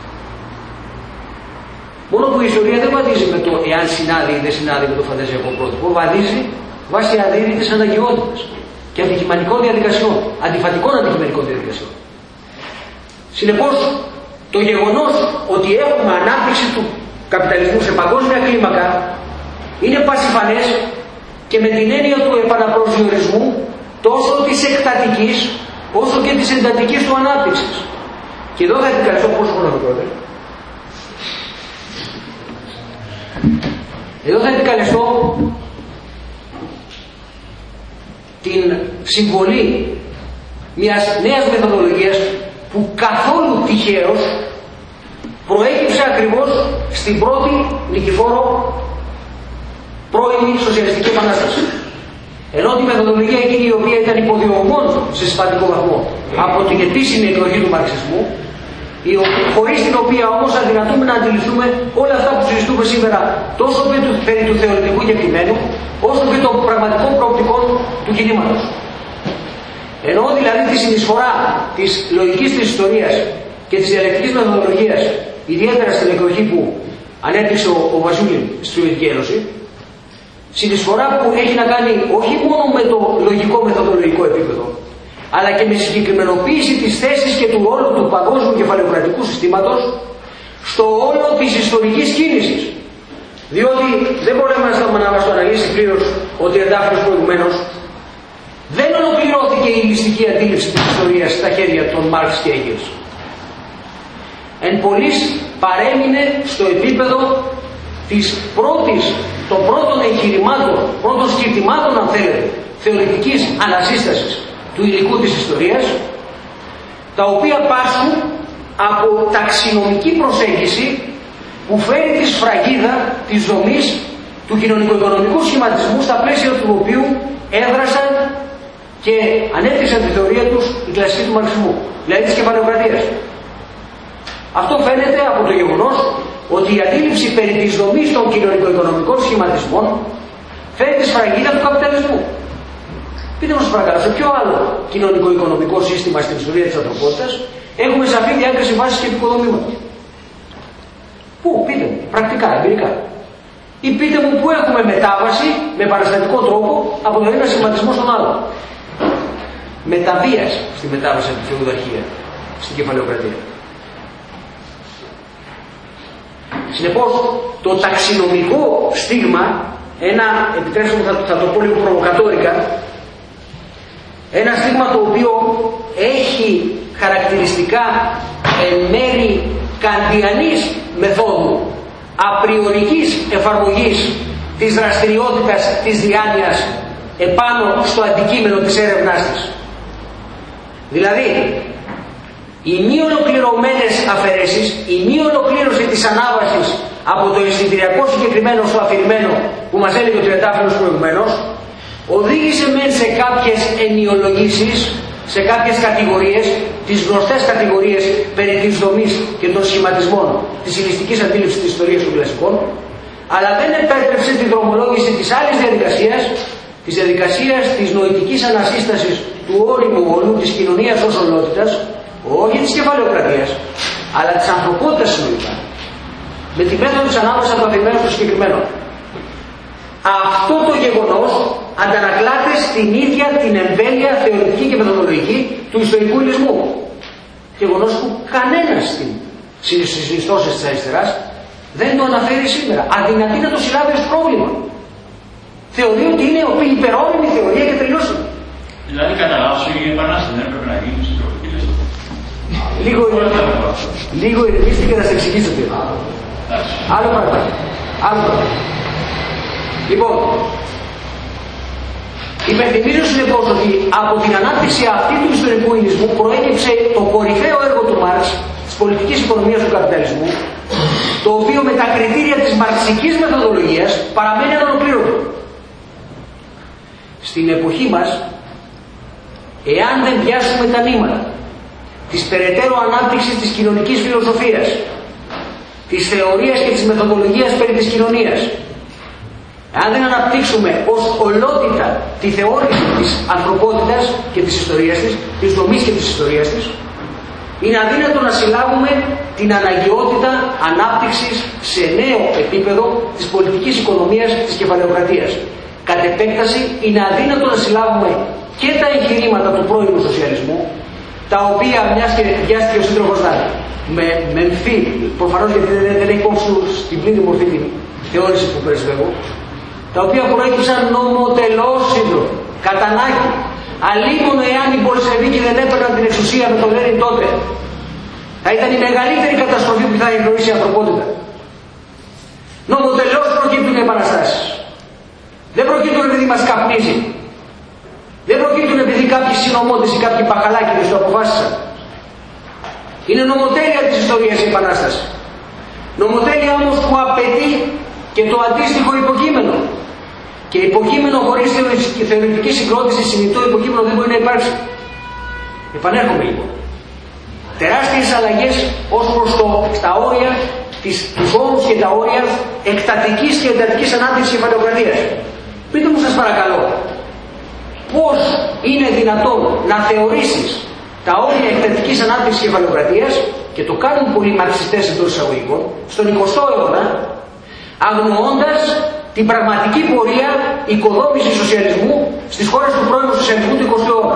Μόνο που η ιστορία δεν βαδίζει με το εάν συνάδει ή δεν συνάδει με το φαντασιακό πρότυπο, βαδίζει βάσει αδύρυτης αναγκαιότητας και αντικειμενικών διαδικασιών, αντιφατικών αντικειμενικών διαδικασιών. Συνεπώς, το γεγονός ότι έχουμε ανάπτυξη του καπιταλισμού σε παγκόσμια κλίμακα είναι πασιφανές και με την έννοια του επαναπροσδιορισμού τόσο της εκτατικής όσο και της εντατικής του ανάπτυξης. Και εδώ θα επικαλεστώ πόσο χρόνο τότε. Εδώ θα επικαλεστώ την συμβολή μιας νέας μεθοδολογίας που καθόλου τυχαίως προέκυψε ακριβώς στην πρώτη νικηφόρο πρώιμη σοσιαλιστική επανάσταση. Ενώ τη μεθοδολογία εκείνη η οποία ήταν υποδιωγμόν σε σημαντικό βαθμό από την επίσημη εκδοχή του μαρξισμού, χωρίς την οποία όμως αδυνατούμε να αντιληφθούμε όλα αυτά που συζητούμε σήμερα, τόσο περί του θεωρητικού κεκτημένου, όσο και των πραγματικών προοπτικών του κινήματος. Εννοώ δηλαδή τη συνεισφορά της λογικής της ιστορίας και της διαλεκτικής μεθοδολογίας, ιδιαίτερα στην εκδοχή που ανέπτυξε ο, ο Βασούλη στη Σοβιετική Ένωση, συνεισφορά που έχει να κάνει όχι μόνο με το λογικό μεθοδολογικό επίπεδο, αλλά και με συγκεκριμενοποίηση της θέσης και του ρόλου του παγκόσμιου κεφαλαιοκρατικού συστήματος στο όλο της ιστορικής κίνησης. Διότι δεν μπορούμε να μας το αναλύσει πλήρως ότι εντάχθης προηγουμένως δεν ολοκληρώθηκε η ληστική αντίληψη της ιστορίας στα χέρια των Μάρξ και Έγγελς. Εν πολλοίς παρέμεινε στο επίπεδο της πρώτης, των πρώτων εγχειρημάτων, πρώτων σκυρτημάτων αν θέλετε, θεωρητικής ανασύστασης του υλικού της ιστορίας, τα οποία πάσχουν από ταξινομική προσέγγιση που φέρει τη σφραγίδα της δομής του κοινωνικο-οικονομικού σχηματισμού στα πλαίσια του οποίου έδρασαν και ανέπτυξαν τη θεωρία τους η κλασική του μαρξισμού, δηλαδή της κεφαλαιοκρατίας. Αυτό φαίνεται από το γεγονός ότι η αντίληψη περί της δομής των κοινωνικο-οικονομικών σχηματισμών φέρει τη σφραγίδα του καπιταλισμού. Πείτε μας παρακαλώ, σε ποιο άλλο κοινωνικο-οικονομικό σύστημα στην ιστορία της ανθρωπότητας έχουμε σαφή διάκριση βάσης και επικοδομήματος? Πού, πείτε μου, πρακτικά, εμπειρικά. Ή πείτε μου πού έχουμε μετάβαση με παραστατικό τρόπο από τον ένα σχηματισμό στον άλλο. Μεταβίας στη μετάβαση από τη φεουδαρχία στην κεφαλαιοκρατία. Συνεπώς, το ταξινομικό στίγμα, ένα, επιτρέψτε μου θα, θα το πω λίγο προβοκατόρικα, ένα στίγμα το οποίο έχει χαρακτηριστικά εν μέρη καντιανής μεθόδου απριορικής εφαρμογής της δραστηριότητας της διάνοιας επάνω στο αντικείμενο της έρευνάς της. Δηλαδή, οι μη ολοκληρωμένες αφαιρέσεις, η μη ολοκλήρωση της ανάβασης από το αισθητηριακό συγκεκριμένο στο αφηρημένο που μας έλεγε ο Τριαντάφυλλος προηγουμένως, οδήγησε μεν σε κάποιες ενιολογήσεις, σε κάποιες κατηγορίες, τις γνωστές κατηγορίες περί της δομής και των σχηματισμών της υλιστικής αντίληψης της ιστορίας των κλασικών, αλλά δεν επέτρεψε τη δρομολόγηση της άλλης διαδικασίας, της διαδικασίας της νοητικής ανασύστασης του όριμου όλου της κοινωνίας ως ολότητας, όχι της κεφαλαιοκρατίας, αλλά της ανθρωπότητας συνολικά, με τη μέθοδο της ανάβασης από το αφηρημένο στο συγκεκριμένο. Αυτό το γεγονός αντανακλάται στην ίδια την εμβέλεια θεωρητική και μεθοδολογική του ιστορικού υλισμού. Γεγονός που κανένας στις συνιστώσεις της αριστεράς δεν το αναφέρει σήμερα. Αδυνατεί να το συλλάβει ως πρόβλημα. Θεωρεί ότι είναι υπερόριμη θεωρία και τελειώσιμη. Δηλαδή καταλάβω η επανάσταση δεν έπρεπε να γίνει στην τροπική λίστα. Λίγο, λίγο ηρεμήστε να σε εξηγήσω τι. Άλλο πράγμα. Άλλο πράγμα. Λοιπόν, υπενθυμίζω συνεπώς ότι από την ανάπτυξη αυτή του ιστορικού υλισμού προέκυψε το κορυφαίο έργο του Μάρξ της πολιτικής οικονομίας του καπιταλισμού, το οποίο με τα κριτήρια της μαρξικής μεθοδολογίας παραμένει ανολοκλήρωτο. Στην εποχή μας, εάν δεν πιάσουμε τα νήματα της περαιτέρω ανάπτυξης της κοινωνικής φιλοσοφίας, της θεωρίας και της μεθοδολογίας περί της κοινωνίας, αν δεν αναπτύξουμε ως ολότητα τη θεώρηση της ανθρωπότητας και της ιστορίας της, της δομής και της ιστορίας της, είναι αδύνατο να συλλάβουμε την αναγκαιότητα ανάπτυξης σε νέο επίπεδο της πολιτικής οικονομίας της κεφαλαιοκρατίας. Κατ' επέκταση, είναι αδύνατο να συλλάβουμε και τα εγχειρήματα του πρώιμου σοσιαλισμού, τα οποία, μιας και βιάστηκε ο σύντροφος Νάκη, με, με μφή, προφανώς γιατί δεν, δεν έχει υπόψη στην πλήρη μορφή την θεώρηση που περισβεύω, τα οποία προέκυψαν νομοτελώς σύντροφοι, κατά Νάκη. Αλίμονο εάν οι Μπολσεβίκοι δεν έπαιρναν την εξουσία με τον Λένιν τότε, θα ήταν η μεγαλύτερη καταστροφή που θα έχει γνωρίσει η ανθρωπότητα. Νομοτελώς προκύπτουν οι επαναστάσεις. Δεν προκύπτουν επειδή μας καπνίζει. Δεν προκύπτουν επειδή κάποιοι συνομότες ή κάποιοι παχαλάκιδες το αποφάσισαν. Είναι νομοτέλεια της ιστορίας η επανάσταση. Νομοτέλεια όμως που απαιτεί και το αντίστοιχο υποκείμενο. Και υποκείμενο χωρίς θεωρητική συγκρότηση, συνειδητό υποκείμενο δεν μπορεί να υπάρξει. Επανέρχομαι λοιπόν. Τεράστιες αλλαγές ως προς το, τα όρια, τις, τους όρους και τα όρια εκτατικής και εντατικής ανάπτυξης κεφαλαιοκρατίας. Πείτε μου σας παρακαλώ, πώς είναι δυνατόν να θεωρήσεις τα όρια εκτατικής ανάπτυξης κεφαλαιοκρατίας, και το κάνουν πολλοί μαρξιστές εντός εισαγωγικών, στον εικοστό αιώνα, αγνοώντας την πραγματική πορεία οικοδόμησης σοσιαλισμού στις χώρες του πρώιμου σοσιαλισμού του εικοστού αιώνα.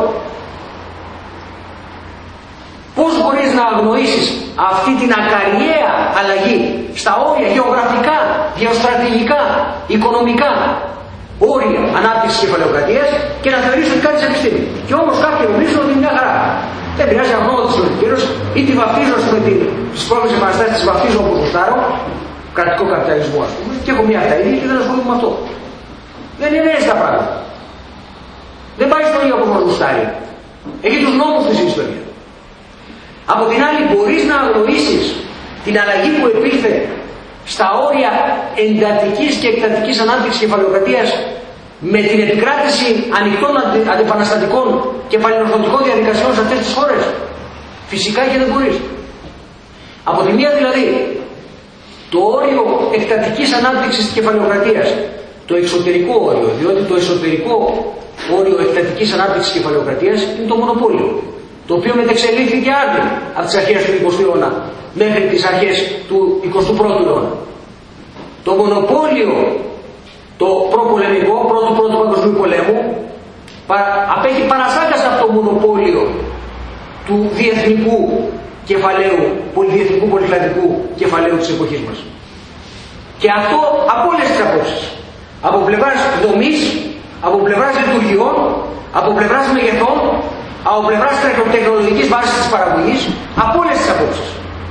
Πώς μπορείς να αγνοήσεις αυτή την ακαριαία αλλαγή στα όρια γεωγραφικά, γεωστρατηγικά, οικονομικά όρια ανάπτυξης κεφαλαιοκρατίας και να θεωρείς ότι κάτι σε επιστήμη. Και όμως κάποιοι νομίζουν ότι είναι μια χαρά. Δεν πειράζει, αγνώω τη συλλογικήρωση ή τη βαφτίζω με τις πρώτες επαναστάσεις, τις βαφτίζω όπως γουστάρω, κρατικό καπιταλισμό ας πούμε, και έχω μια τα ίδια και δεν ασχολούμαι με αυτό. Δεν είναι έτσι τα πράγματα. Δεν πάει στο ίδιο όπως μας γουστάρει. Έχει τους νόμους της ιστορία. Από την άλλη, μπορείς να αγνοήσεις την αλλαγή που επήλθε στα όρια εντατικής και εκτατικής ανάπτυξης κεφαλαιοκρατίας με την επικράτηση ανοιχτών αντιπαναστατικών και παλινορθωτικών διαδικασιών σε αυτές τις χώρες? Φυσικά και δεν μπορείς. Από τη μία δηλαδή, το όριο εκτατικής ανάπτυξης της κεφαλαιοκρατίας, το εξωτερικό όριο, διότι το εσωτερικό όριο εκτατικής ανάπτυξης της κεφαλαιοκρατίας είναι το μονοπόλιο, το οποίο μετεξελίχθηκε άρδιν από τις αρχές του εικοστού αιώνα μέχρι τις αρχές του εικοστού πρώτου αιώνα. Το μονοπόλιο, το προπολεμικό, πρώτου πρώτου παγκοσμίου πολέμου, απέχει παρασάγκας από το μονοπόλιο του διεθνικού κεφαλαίου, πολυδιεθνικού πολυκλαδικού κεφαλαίου της εποχής μας. Και αυτό από όλες τις απόψεις. Από πλευράς δομής, από πλευράς λειτουργιών, από πλευράς μεγεθών, από πλευράς τεχνολογικής βάσης της παραγωγής, από όλες τις απόψεις.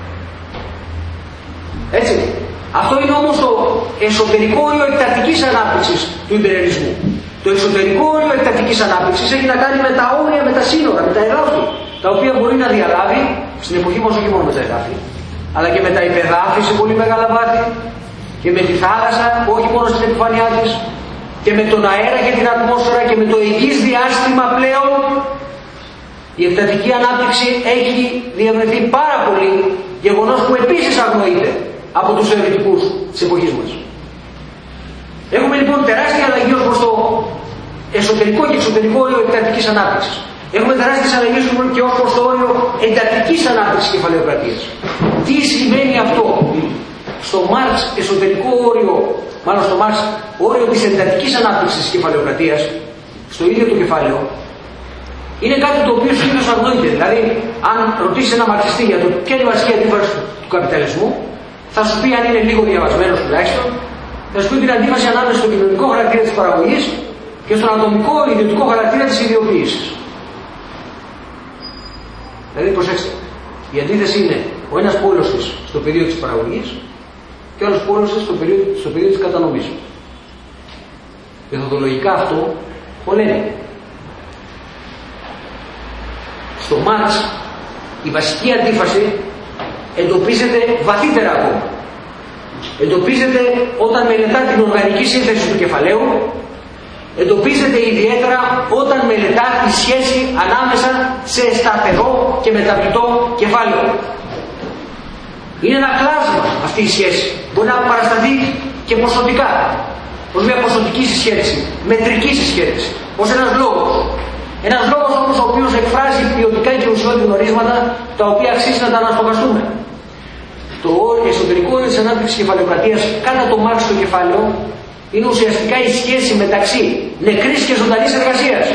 Έτσι. Αυτό είναι όμως το εσωτερικό όριο εκτατικής ανάπτυξης του ιμπεριαλισμού. Το εξωτερικό όριο εκτατικής ανάπτυξης έχει να κάνει με τα όρια, με τα σύνορα, με τα εδάφη. τα οποία μπορεί να διαλάβει στην εποχή μας όχι μόνο με τα εδάφη, αλλά και με τα υπεδάφη σε πολύ μεγάλα βάθη, και με τη θάλασσα, όχι μόνο στην επιφάνειά της, και με τον αέρα και την ατμόσφαιρα και με το εγγύς διάστημα πλέον. Η εκτατική ανάπτυξη έχει διευρυνθεί πάρα πολύ, γεγονός που επίσης αγνοείται από τους θεωρητικούς της εποχής μας. Έχουμε λοιπόν τεράστια αλλαγή ως προς το εσωτερικό και εξωτερικό όριο εκτατικής ανάπτυξης. Έχουμε τεράστιες αλλαγές και ως προς το όριο εντατικής ανάπτυξης κεφαλαιοκρατίας. Τι σημαίνει αυτό? Στο Μάρξ εσωτερικό όριο, μάλλον στο Μάρξ όριο της εντατικής ανάπτυξης της κεφαλαιοκρατίας, στο ίδιο το κεφάλαιο, είναι κάτι το οποίο συνήθως αγνοείται. Δηλαδή, αν ρωτήσει ένα μαρξιστή για το ποια είναι η βασική αντίφαση του καπιταλισμού, θα σου πει, αν είναι λίγο διαβασμένος τουλάχιστον, θα σου πει την αντίφαση ανάμεσα στο κοινωνικό χαρακτήρα της παραγωγής και στον ατομικό ιδιωτικό χαρακτήρα της ιδιοποίησης. Δηλαδή, προσέξτε, η αντίθεση είναι ο ένας πόλος της στο πεδίο της παραγωγής και ο άλλος πόλος της στο πεδίο, στο πεδίο της κατανομής. Μεθοδολογικά αυτό χωλαίνει. Στο Μάρξ η βασική αντίφαση εντοπίζεται βαθύτερα ακόμα. Εντοπίζεται όταν μελετά την οργανική σύνθεση του κεφαλαίου, εντοπίζεται ιδιαίτερα όταν μελετά τη σχέση ανάμεσα σε σταθερό και μεταβλητό κεφάλαιο. Είναι ένα κλάσμα αυτή η σχέση. Μπορεί να παρασταθεί και ποσοτικά, ως μια ποσοτική συσχέτιση, μετρική συσχέτιση, ως ένας λόγος. Ένας λόγος όμως ο οποίος εκφράζει ποιοτικά και ουσιώδη γνωρίσματα τα οποία αξίζει να τα αναστοχαστούμε. Το εσωτερικό όριο της ανάπτυξης κεφαλαιοκρατίας κατά το Μάρξ στο κεφάλαιο είναι ουσιαστικά η σχέση μεταξύ νεκρής και ζωντανής εργασίας.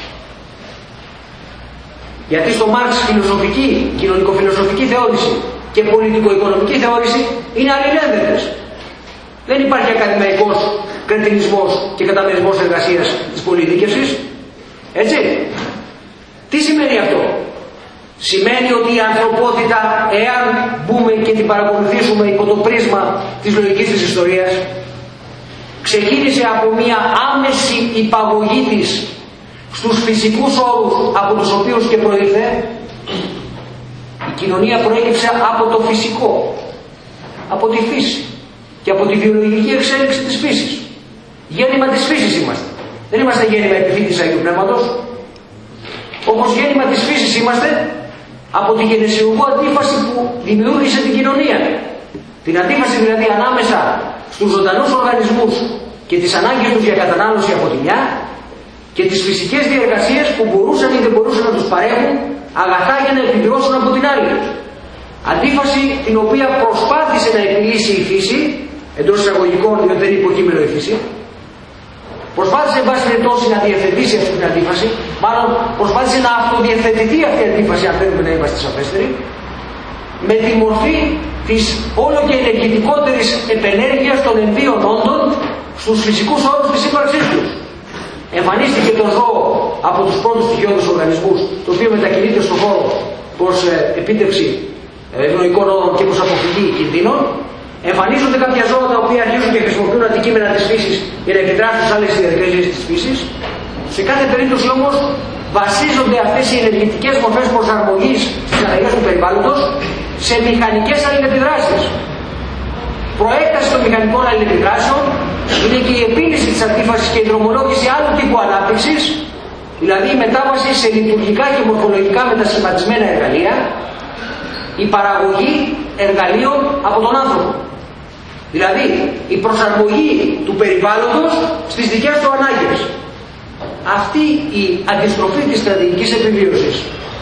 Γιατί στο Μάρξ φιλοσοφική, κοινωνικοφιλοσοφική θεώρηση και πολιτικο-οικονομική θεώρηση είναι αλληλένδετες. Δεν υπάρχει ακαδημαϊκός κρετινισμός και καταμερισμός εργασίας της πολυδίκευσης. Έτσι. Τι σημαίνει αυτό? Σημαίνει ότι η ανθρωπότητα, εάν μπούμε και την παρακολουθήσουμε υπό το πρίσμα της λογικής της ιστορίας, ξεκίνησε από μια άμεση υπαγωγή της στους φυσικούς όρους από τους οποίους και προήλθε. Η κοινωνία προέκυψε από το φυσικό, από τη φύση και από τη βιολογική εξέλιξη της φύσης. Γέννημα της φύσης είμαστε. Δεν είμαστε γέννημα επιφύτης Αγίου Πνεύματος. Όπως γέννημα της φύσης είμαστε από τη γενεσιουργό αντίφαση που δημιούργησε την κοινωνία. Την αντίφαση δηλαδή ανάμεσα στους ζωντανούς οργανισμούς και τις ανάγκες τους για κατανάλωση από τη μια και τις φυσικές διεργασίες που μπορούσαν ή δεν μπορούσαν να τους παρέχουν αγαθά για να επιβιώσουν από την άλλη. Αντίφαση την οποία προσπάθησε να επιλύσει η φύση, εντός εισαγωγικών διότι δεν είναι υποκείμενο η φύση. Προσπάθησε εν πάση περιπτώσει να διευθετήσει αυτή την αντίφαση, μάλλον προσπάθησε να αυτοδιευθετηθεί αυτή η αντίφαση, αν θέλουμε να είμαστε σαφέστεροι, με τη μορφή της όλο και ενεργητικότερης επενέργειας των εμβίων όντων στους φυσικούς όρους της ύπαρξής τους. Εμφανίστηκε το ζώο από τους πρώτους στοιχειώδους οργανισμούς, το οποίο μετακινείται στον χώρο προς ε, επίτευξη ευνοϊκών όρων και προς αποφυγή κινδύνων. Εμφανίζονται κάποια ζώα τα οποία αρχίζουν και χρησιμοποιούν αντικείμενα της φύσης για να επιδράσουν σε άλλες διαδικασίες της φύσης. Σε κάθε περίπτωση όμως βασίζονται αυτές οι ενεργητικές μορφές προσαρμογής στις αλλαγές του περιβάλλοντος σε μηχανικές αλληλεπιδράσεις. Προέκταση των μηχανικών αλληλεπιδράσεων είναι και η επίλυση της αντίφασης και η δρομολόγηση άλλου τύπου ανάπτυξης, δηλαδή η μετάβαση σε λειτουργικά και μορφολογικά μετασχηματισμένα εργαλεία, η παραγωγή εργαλείων από τον άνθρωπο. Δηλαδή η προσαρμογή του περιβάλλοντος στις δικές του ανάγκες. Αυτή η αντιστροφή της στρατηγικής επιβίωσης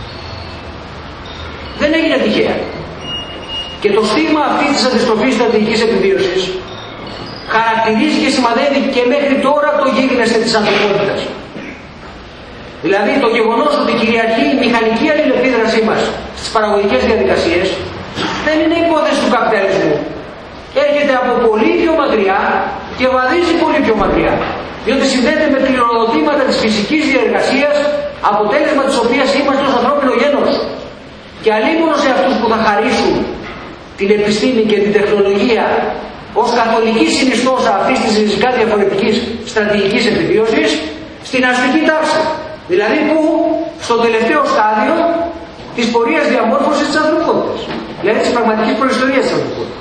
δεν έγινε τυχαία. Και το στίγμα αυτή της αντιστροφής στρατηγικής επιβίωσης χαρακτηρίζει και σημαδεύει και μέχρι τώρα το γίγνεσθε της ανθρωπότητας. Δηλαδή το γεγονός ότι κυριαρχεί η μηχανική αλληλεπίδρασή μας στις παραγωγικές διαδικασίες δεν είναι υπόθεση του καπιταλισμού. Έρχεται από πολύ πιο μακριά και βαδίζει πολύ πιο μακριά. Διότι συνδέεται με κληροδοτήματα της φυσικής διεργασίας, αποτέλεσμα της οποίας είμαστε ως ανθρώπινο γένος. Και αλίμονο σε αυτούς που θα χαρίσουν την επιστήμη και την τεχνολογία ως καθολική συνιστόσα αυτής της ριζικά διαφορετικής στρατηγικής επιβίωσης στην αστική τάξη. Δηλαδή που στο τελευταίο στάδιο της πορείας διαμόρφωσης της ανθρωπότητας. Δηλαδή της πραγματικής προϊστορίας της ανθρωπότητας.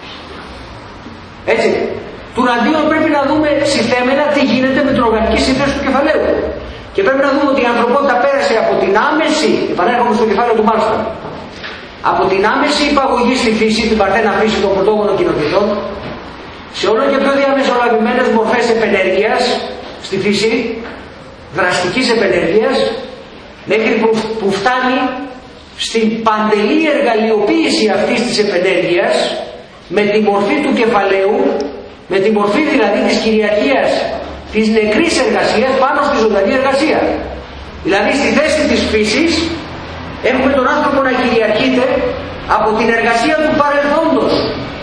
Έτσι. Τουναντίον πρέπει να δούμε συστέμενα τι γίνεται με την οργανική σύνθεση του κεφαλαίου. Και πρέπει να δούμε ότι η ανθρωπότητα πέρασε από την άμεση, επανέρχομαι στο κεφάλαιο του Μάρξ, από την άμεση υπαγωγή στη φύση, την παρθένα φύση των πρωτόγονων κοινοτήτων, σε όλο και πιο διαμεσολαβημένες μορφές επενέργειας στη φύση, δραστικής επενέργειας, μέχρι που, που φτάνει στην παντελή εργαλειοποίηση αυτής της επενέργειας με τη μορφή του κεφαλαίου, με τη μορφή δηλαδή της κυριαρχίας της νεκρής εργασίας πάνω στη ζωντανή εργασία. Δηλαδή στη θέση της φύσης έχουμε τον άνθρωπο να κυριαρχείται από την εργασία του παρελθόντος.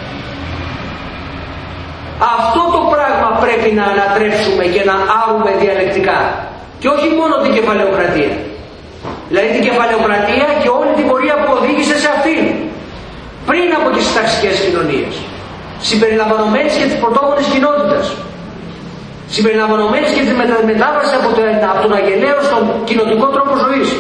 Αυτό το πράγμα πρέπει να ανατρέψουμε και να άρουμε διαλεκτικά. Και όχι μόνο την κεφαλαιοκρατία. Δηλαδή την κεφαλαιοκρατία και όλη την πορεία που οδήγησε σε αυτήν. Πριν από τις ταξικές κοινωνίες. Συμπεριλαμβανομένης και της πρωτόγονης κοινότητας. Συμπεριλαμβανομένης και της μετάβασης από, το, από τον αγενέο στον κοινοτικό τρόπο ζωής.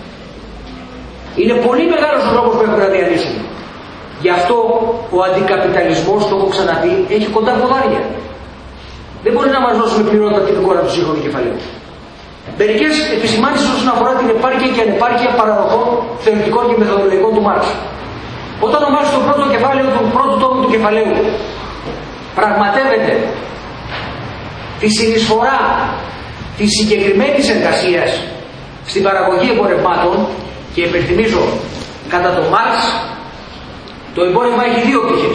Είναι πολύ μεγάλος ο τρόπος που έχουμε να διανύσουμε. Γι' αυτό ο αντικαπιταλισμός, το έχω ξαναπεί, έχει κοντά ποδάρια. Δεν μπορεί να μας δώσουμε πληρότητα την εικόνα του σύγχρονου κεφαλαίου. Μερικές επισημάνσεις όσον αφορά την επάρκεια και ανεπάρκεια παραδοχών θεωρητικών και μεθοδολογικών του Μάρξ. Όταν ο Μάρξ στο πρώτο κεφάλαιο του πρώτου τόμου του κεφαλαίου πραγματεύεται τη συνεισφορά της συγκεκριμένης εργασίας στην παραγωγή εμπορευμάτων, και υπενθυμίζω κατά τον Μάρξ το εμπόρευμα έχει δύο πτυχές.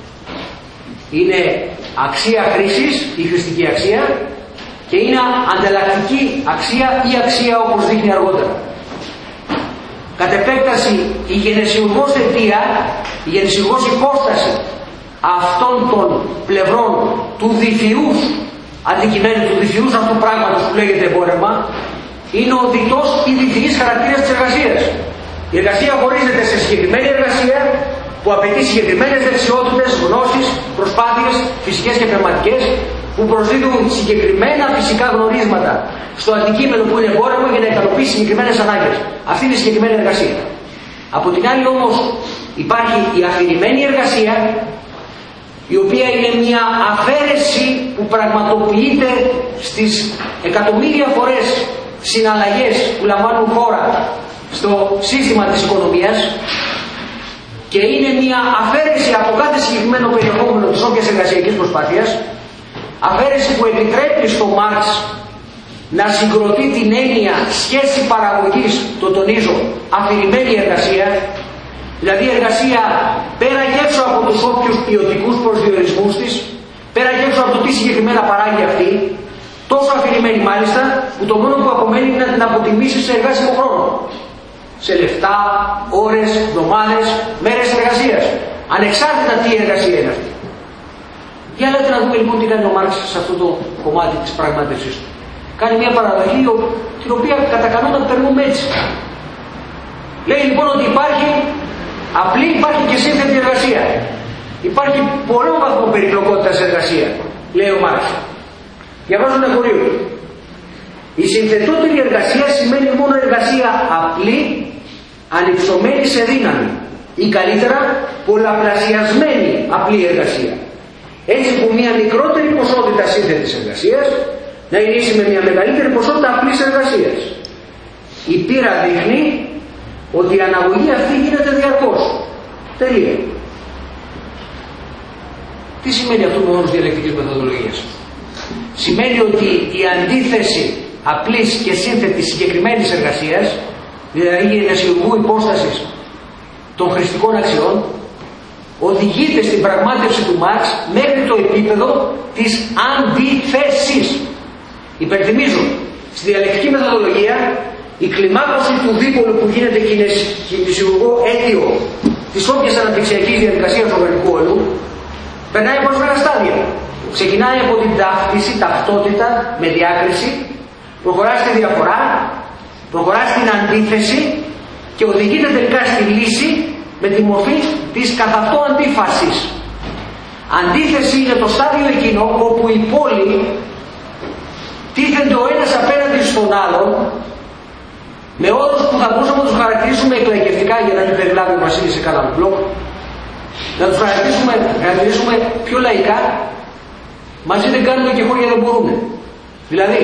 Είναι αξία χρήσης, η χρηστική αξία, και είναι ανταλλακτική αξία ή αξία όπως δείχνει αργότερα. Κατ' επέκταση η γενεσιουργός αιτία, η γενεσιουργός υπόσταση αυτών των πλευρών του διφυούς αντικειμένου, του διφυούς αυτού πράγματος που λέγεται εμπόρευμα, είναι ο διτός ή διφυής χαρακτήρας της εργασίας. Η εργασία χωρίζεται σε συγκεκριμένη εργασία που απαιτεί συγκεκριμένες δεξιότητες, γνώσεις, προσπάθειες φυσικές και πνευματικές, που προσδίδουν συγκεκριμένα φυσικά γνωρίσματα στο αντικείμενο που είναι εμπόρευμα για να ικανοποιήσει συγκεκριμένες ανάγκες. Αυτή είναι η συγκεκριμένη εργασία. Από την άλλη όμως υπάρχει η αφηρημένη εργασία, η οποία είναι μια αφαίρεση που πραγματοποιείται στις εκατομμύρια φορές συναλλαγές που λαμβάνουν χώρα στο σύστημα της οικονομίας, και είναι μια αφαίρεση από κάθε συγκεκριμένο περιεχόμενο της όποιας εργασιακής προσπάθειας, αφαίρεση που επιτρέπει στο Μάρξ να συγκροτεί την έννοια σχέση παραγωγής, το τονίζω, αφηρημένη εργασία, δηλαδή εργασία πέρα και έξω από τους όποιους ποιοτικούς προσδιορισμούς της, πέρα και έξω από το τι συγκεκριμένα παράγει αυτή, τόσο αφηρημένη μάλιστα, που το μόνο που απομένει είναι να την αποτιμήσει σε εργάσιμο χρόνο. Σε λεφτά, ώρες, εβδομάδες, μέρες εργασίας. Ανεξάρτητα τι εργασία είναι αυτή. Για λέτε να δούμε λοιπόν τι κάνει ο Μάρξ σε αυτό το κομμάτι της πραγμάτευσής του. Κάνει μια παραδοχή την οποία κατά κανόνα περνούμε έτσι. Λέει λοιπόν ότι υπάρχει απλή, υπάρχει και σύνθετη εργασία. Υπάρχει πολλό βαθμό περιπλοκότητας εργασία, λέει ο Μάρξ. Διαβάζω ένα χωρίο. Η συνθετότερη εργασία σημαίνει μόνο εργασία απλή, ανυψωμένη σε δύναμη, ή καλύτερα πολλαπλασιασμένη απλή εργασία. Έτσι που μια μικρότερη ποσότητα σύνθετης εργασίας να ειρήσει με μια μεγαλύτερη ποσότητα απλής εργασίας. Η πείρα δείχνει ότι η αναγωγή αυτή γίνεται διαρκώς. Τελεία. Τι σημαίνει αυτό το όρος διαλεκτικής μεθοδολογίας? Σημαίνει ότι η αντίθεση απλής και σύνθετης συγκεκριμένης εργασίας, δηλαδή η γενεσιουργού υπόστασης των χρηστικών αξιών, οδηγείται στην πραγμάτευση του Μάρξ μέχρι το επίπεδο της αντίθεσης. Υπενθυμίζω, στη διαλεκτική μεθοδολογία η κλιμάκωση του δίπολου που γίνεται κινησιουργό αίτιο της όποιας αναπτυξιακής διαδικασίας του οργανικού όλου περνάει από ορισμένα στάδια. Ξεκινάει από την ταύτιση, ταυτότητα με διάκριση, προχωράει στη διαφορά, προχωράει στην αντίθεση και οδηγείται τελικά στη λύση με τη μορφή της καθ' αυτό αντίφασης. Αντίθεση είναι το στάδιο εκείνο όπου οι πόλοι τίθενται ο ένας απέναντι στον άλλον με όρους που θα μπορούσαμε να τους χαρακτηρίσουμε εκλαϊκευτικά, για να μην περιλάβει ο Βασίλης σε κανένα μπλοκ, να τους χαρακτηρίσουμε, χαρακτηρίσουμε πιο λαϊκά, μαζί δεν κάνουμε και χώρια δεν μπορούμε. Δηλαδή,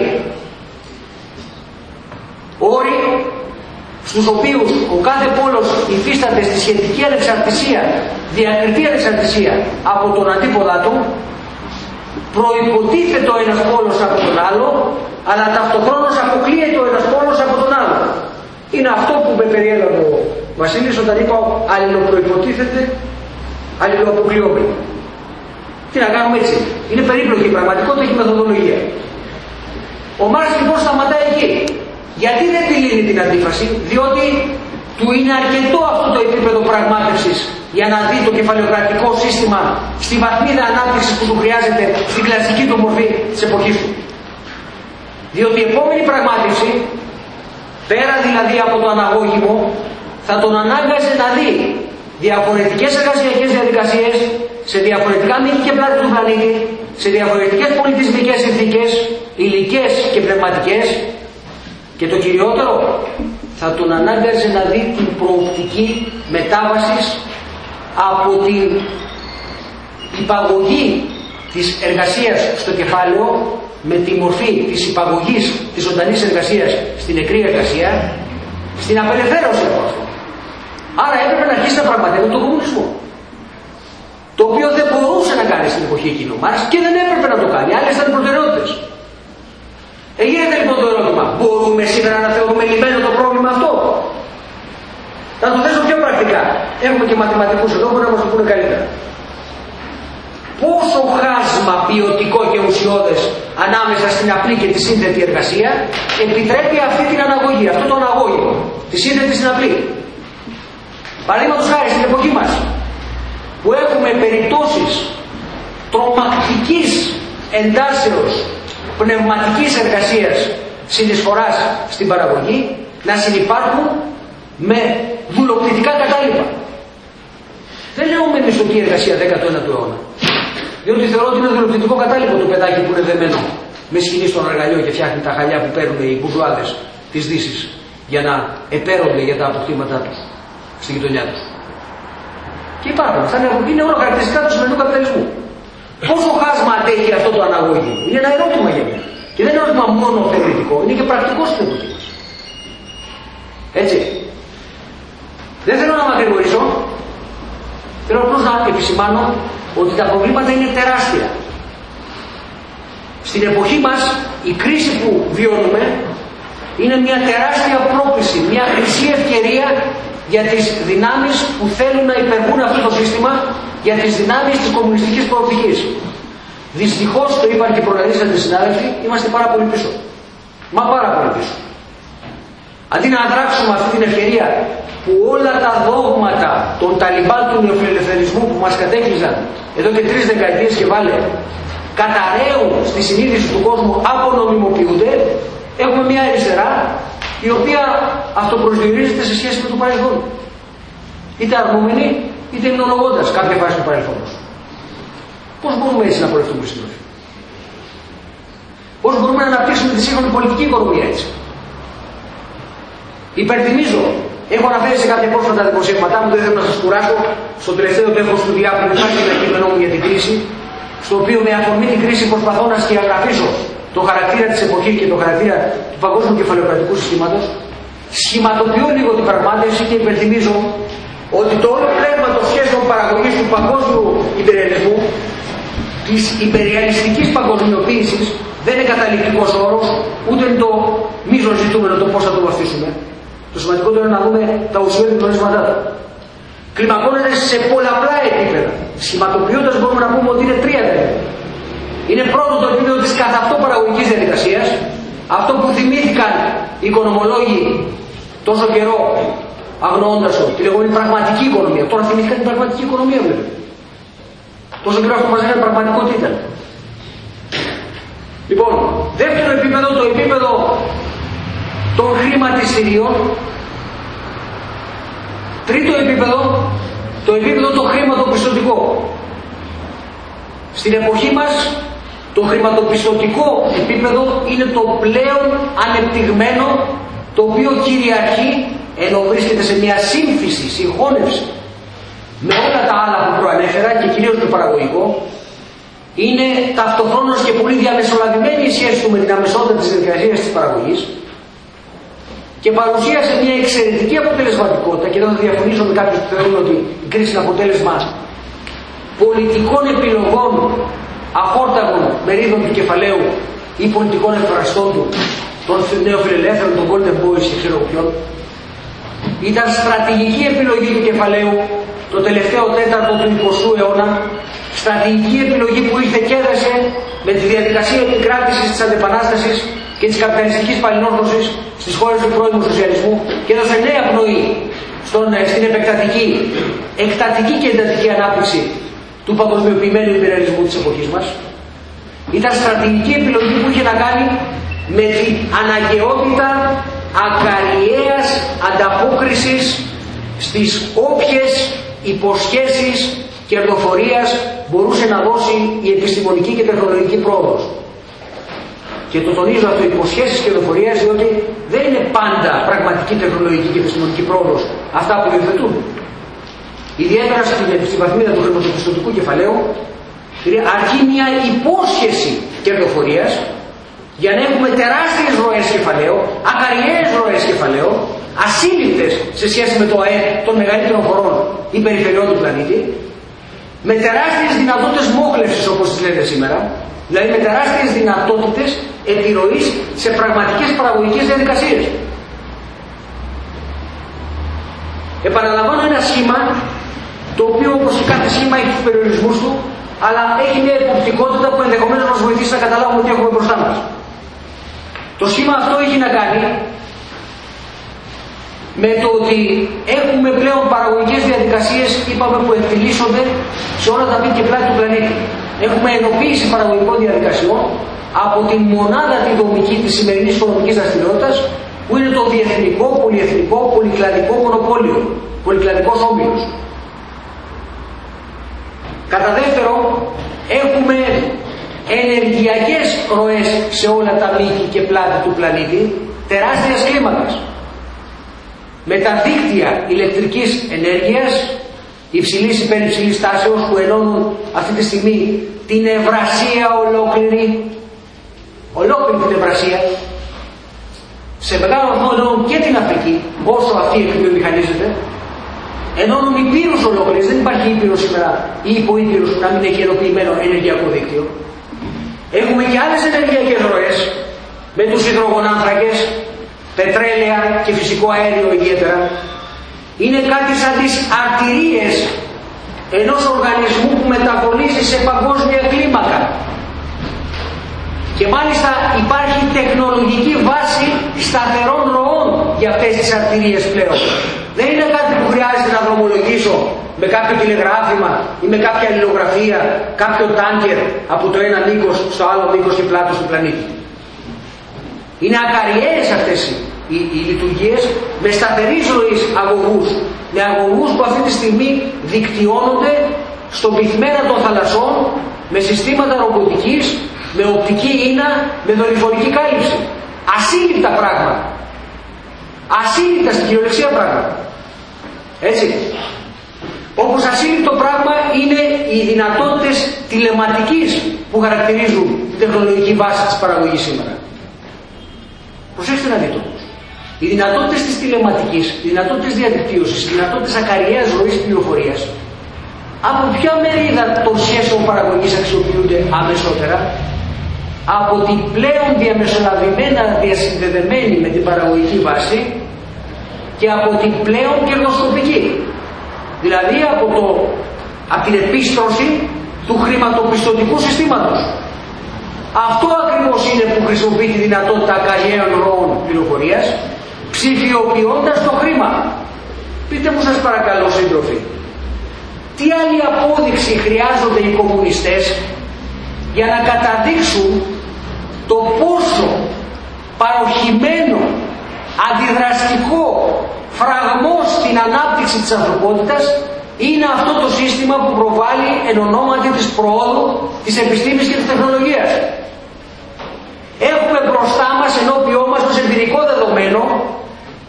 όροι στους οποίους ο κάθε πόλος υφίσταται στη σχετική ανεξαρτησία, διακριτή ανεξαρτησία από τον αντίποδα του, προϋποτίθεται ο ένας πόλος από τον άλλο, αλλά ταυτοχρόνως αποκλείεται ο ένας πόλος από τον άλλο. Είναι αυτό που με περιέλαβε ο Βασίλης όταν είπα αλληλοπροϋποτίθεται, αλληλοαποκλειόμενο. Τι να κάνουμε έτσι. Είναι περίπλοκη η πραγματικότητα και η μεθοδολογία. Ο Μάρξ λοιπόν σταματάει εκεί. Γιατί δεν τη λύνει την αντίφαση? Διότι του είναι αρκετό αυτό το επίπεδο πραγμάτευσης για να δει το κεφαλαιοκρατικό σύστημα στη βαθμίδα ανάπτυξης που του χρειάζεται στην κλασική του μορφή της εποχής του. Διότι η επόμενη πραγμάτευση, πέρα δηλαδή από το αναγώγιμο, θα τον ανάγκασε να δει διαφορετικές εργασιακές διαδικασίες σε διαφορετικά μήκη και πλάτη του πλανήτη, σε διαφορετικές πολιτισμικές συνθήκες, υλικές και πνευματικές, και το κυριότερο, θα τον ανάγκαζε να δει την προοπτική μετάβασης από την υπαγωγή της εργασίας στο κεφάλαιο με τη μορφή της υπαγωγής της ζωντανής εργασίας στην νεκρή εργασία, στην απελευθέρωση από αυτό. Άρα έπρεπε να αρχίσει να πραγματεύει τον κομμουνισμό, το οποίο δεν μπορούσε να κάνει στην εποχή εκείνη ο Μάρξ και δεν έπρεπε να το κάνει, άλλες ήταν οι προτεραιότητες. Εγίνεται λοιπόν το ερώτημα, μπορούμε σήμερα να θεωρούμε λυμένο το πρόβλημα αυτό? Θα το θέσω πιο πρακτικά. Έχουμε και μαθηματικούς εδώ που να μας το πούνε καλύτερα. Πόσο χάσμα ποιοτικό και ουσιώδες ανάμεσα στην απλή και τη σύνθετη εργασία επιτρέπει αυτή την αναγωγή, αυτό το αναγώγιο, τη σύνθετη στην απλή? Παραδείγματος χάρη στην εποχή μας, που έχουμε περιπτώσεις τρομακτικής εντάσεως πνευματικής εργασίας συνεισφοράς στην παραγωγή, να συνυπάρχουν με δουλοκτητικά κατάλοιπα. Δεν λέω με μισθωτή εργασία δέκατο ένατο αιώνα, διότι θεωρώ ότι είναι δουλοκτητικό κατάλοιπο το παιδάκι που είναι δεμένο με σκηνή στον αργαλιό και φτιάχνει τα χαλιά που παίρνουν οι μπουρζουάδες της Δύσης για να επέρονται για τα αποκτήματά τους στη γειτονιά τους. Και υπάρχουν, αυτά είναι όλα χαρακτηριστικά του σημερινού καπιταλισμού. Πόσο χάσμα αντέχει αυτό το αναγωγείο? Είναι ένα ερώτημα για μένα. Και δεν είναι ερώτημα μόνο θεωρητικό, είναι και πρακτικό στην εποχή μας. Έτσι. Δεν θέλω να μακρηγορήσω. Θέλω απλώς να επισημάνω ότι τα προβλήματα είναι τεράστια. Στην εποχή μας η κρίση που βιώνουμε είναι μια τεράστια πρόκληση, μια χρυσή ευκαιρία για τις δυνάμεις που θέλουν να υπερβούν αυτό το σύστημα, για τις δυνάμεις της κομμουνιστικής προοπτικής. Δυστυχώς, το είπαν και προλαλήσατε συνάδελφοι, είμαστε πάρα πολύ πίσω. Μα πάρα πολύ πίσω. Αντί να αδράξουμε αυτή την ευκαιρία που όλα τα δόγματα των Ταλιμπάν του νεοφιλελευθερισμού που μας κατέκλυζαν εδώ και τρεις δεκαετίες και βάλε καταραίουν στη συνείδηση του κόσμου, απονομιμοποιούνται, έχουμε μια αριστερά η οποία αυτοπροσδιορίζεται σε σχέση με το παρελθόν. Είτε αρνούμενη, είτε υμνολογώντας κάποια φάση του παρελθόντος. Πώς μπορούμε έτσι να πορευτούμε στην τροφή? Πώς μπορούμε να αναπτύξουμε τη σύγχρονη πολιτική οικονομία έτσι? Υπενθυμίζω, έχω αναφέρει σε κάποια πρόσφατα δημοσιεύματά μου, δεν θέλω να σας κουράσω, στο τελευταίο τεύχος του διάφορου υπάρχει ένα κείμενό μου για την κρίση, στο οποίο με αφορμή την κρίση προσπαθώ να σκιαγραφίσω το χαρακτήρα της εποχής και το χαρακτήρα του παγκόσμιου κεφαλαιοκρατικού συστήματος. Σχηματοποιώ λίγο την πραγμάτευση και υπενθυμίζω ότι το όλο πλέγμα των σχέσεων παραγωγής του παγκόσμιου υπεριαλισμού, της υπεριαλιστικής παγκοσμιοποίησης, δεν είναι καταληκτικός όρος, ούτε είναι το μείζον ζητούμενο το πώς θα το βαφτίσουμε. Το σημαντικότερο είναι να δούμε τα ουσιώδη γνωρίσματά του. Κλιμακώνεται σε πολλαπλά επίπεδα. Σχηματοποιώντας μπορούμε να πούμε ότι είναι τρία επίπεδα. Είναι πρώτο το επίπεδο της καθ' αυτό παραγωγικής διαδικασίας, αυτό που θυμήθηκαν οι οικονομολόγοι τόσο καιρό αγνοώντας το, τη λεγόμενη πραγματική οικονομία. Τώρα θυμήθηκαν την πραγματική οικονομία βέβαια. Τόσο καιρό αυτό μας έκανε πραγματικότητα ήταν. Λοιπόν, δεύτερο επίπεδο, το επίπεδο των χρηματιστηρίων. Τρίτο επίπεδο, το επίπεδο το χρηματοπιστωτικό. Στην εποχή μας το χρηματοπιστωτικό επίπεδο είναι το πλέον ανεπτυγμένο το οποίο κυριαρχεί ενώ βρίσκεται σε μια σύμφυση, συγχώνευση με όλα τα άλλα που προανέφερα και κυρίως το παραγωγικό, είναι ταυτοχρόνως και πολύ διαμεσολαβημένη η σχέση του με την αμεσότητα της διαδικασίας της παραγωγής και παρουσίασε μια εξαιρετική αποτελεσματικότητα, και εδώ θα διαφωνήσω με κάποιους που θεωρούν ότι η κρίση είναι αποτέλεσμα πολιτικών επιλογών αφόρταγων μερίδων του κεφαλαίου ή πολιτικών εκφραστών του, των νεοφιλελεύθερων, των Golden Boys και ξέρω ποιον. Ήταν στρατηγική επιλογή του κεφαλαίου το τελευταίο τέταρτο του εικοστού αιώνα, στρατηγική επιλογή που ήρθε και έδεσε με τη διαδικασία επικράτησης της αντεπανάστασης και της καπιταλιστικής παλινόρθωσης στις χώρες του πρώιμου σοσιαλισμού και έδωσε νέα πνοή στον, στην επεκτατική, εκτατική και εντατική ανάπτυξη του παγκοσμιοποιημένου υπεραλισμού της εποχής μας. Ήταν στρατηγική επιλογή που είχε να κάνει με την αναγκαιότητα ακαριαίας ανταπόκρισης στις όποιες υποσχέσεις κερδοφορίας μπορούσε να δώσει η επιστημονική και τεχνολογική πρόοδος. Και το τονίζω αυτό, υποσχέσεις κερδοφορίας, διότι δεν είναι πάντα πραγματική τεχνολογική και επιστημονική πρόοδος αυτά που υιοθετούν. Ιδιαίτερα στην βαθμίδα του χρηματοπιστωτικού κεφαλαίου αρκεί μια υπόσχεση κερδοφορίας για να έχουμε τεράστιες ροές κεφαλαίου, ακαριαίες ροές κεφαλαίου, ασύλληπτες σε σχέση με το ΑΕΠ των μεγαλύτερων χωρών ή περιφερειών του πλανήτη, με τεράστιες δυνατότητες μόχλευσης όπως τις λέτε σήμερα, δηλαδή με τεράστιες δυνατότητες επιρροής σε πραγματικές παραγωγικές διαδικασίες. Επαναλαμβάνω ένα σχήμα, το οποίο όπως και κάθε σχήμα έχει τους περιορισμούς του, αλλά έχει μια εποπτικότητα που ενδεχομένως μας βοηθήσει να καταλάβουμε τι έχουμε μπροστά μας. Το σχήμα αυτό έχει να κάνει με το ότι έχουμε πλέον παραγωγικές διαδικασίες, είπαμε, που εκτιλήσονται σε όλα τα μήκη και πλάτη του πλανήτη. Έχουμε ενοποίηση παραγωγικών διαδικασιών από την μονάδα τη δομική της σημερινής οικονομικής δραστηριότητας, που είναι το διεθνικό, πολυεθνικό, πολυκλαδικό μονοπόλιο, πολυκλαδικός όμιλος. Κατά δεύτερο, έχουμε ενεργειακές ροές σε όλα τα μήκη και πλάτη του πλανήτη, τεράστιας κλίμακας, με τα δίκτυα ηλεκτρικής ενέργειας υψηλής υπερυψηλής τάσεως που ενώνουν αυτή τη στιγμή την Ευρασία ολόκληρη, ολόκληρη την Ευρασία, σε μεγάλο βαθμό ενώνουν και την Αφρική, όσο αυτή εκβιομηχανίζεται, ενώνουν υπήρους ολόκληρες. Δεν υπάρχει ήπειρος σήμερα ή υποήπειρος που να μην έχει ενοποιημένο ενεργειακό δίκτυο. Έχουμε και άλλες ενεργειακές ροές με τους υδρογονάνθρακες, πετρέλαια και φυσικό αέριο ιδιαίτερα. Είναι κάτι σαν τις αρτηρίες ενός οργανισμού που μεταβολίζει σε παγκόσμια κλίμακα. Και μάλιστα υπάρχει τεχνολογική βάση σταθερών ροών για αυτές τις αρτηρίες πλέον. Δεν είναι κάτι που χρειάζεται να δρομολογήσω με κάποιο τηλεγράφημα ή με κάποια αλληλογραφία, κάποιο τάνκερ από το ένα μήκος στο άλλο μήκος και πλάτος του πλανήτη. Είναι ακαριαίες αυτές οι, οι, οι λειτουργίες με σταθερής ροής αγωγούς, με αγωγούς που αυτή τη στιγμή δικτυώνονται στον πυθμένα των θαλασσών με συστήματα ρομποτικής, με οπτική ίνα, με δορυφορική κάλυψη. Ασύλληπτα πράγματα. Ασύλληπτα στην κυριολεξία πράγματα. Έτσι. Όπως ασύλληπτο πράγμα είναι οι δυνατότητες τηλεματικής που χαρακτηρίζουν την τεχνολογική βάση της παραγωγής σήμερα. Προσέξτε να δείτε όμως. Οι δυνατότητες της τηλεματικής, οι δυνατότητες διαδικτύωσης, οι δυνατότητες ακαριαίας ροής πληροφορίας, από ποια μερίδα των σχέσεων παραγωγής αξιοποιούνται αμεσότερα? Από την πλέον διαμεσολαβημένα διασυνδεδεμένη με την παραγωγική βάση και από την πλέον κερδοσκοπική. Δηλαδή από, το, από την επίστρωση του χρηματοπιστωτικού συστήματος. Αυτό ακριβώς είναι που χρησιμοποιεί τη δυνατότητα ακαριαίων ροών πληροφορίας, ψηφιοποιώντας το χρήμα. Πείτε μου σας παρακαλώ σύντροφοι, τι άλλη απόδειξη χρειάζονται οι κομμουνιστές για να καταδείξουν το πόσο παροχημένο, αντιδραστικό φραγμό στην ανάπτυξη της ανθρωπότητας είναι αυτό το σύστημα που προβάλλει εν ονόματι της προόδου της επιστήμης και της τεχνολογίας. Έχουμε μπροστά μας, ενώπιό μας, ως εμπειρικό δεδομένο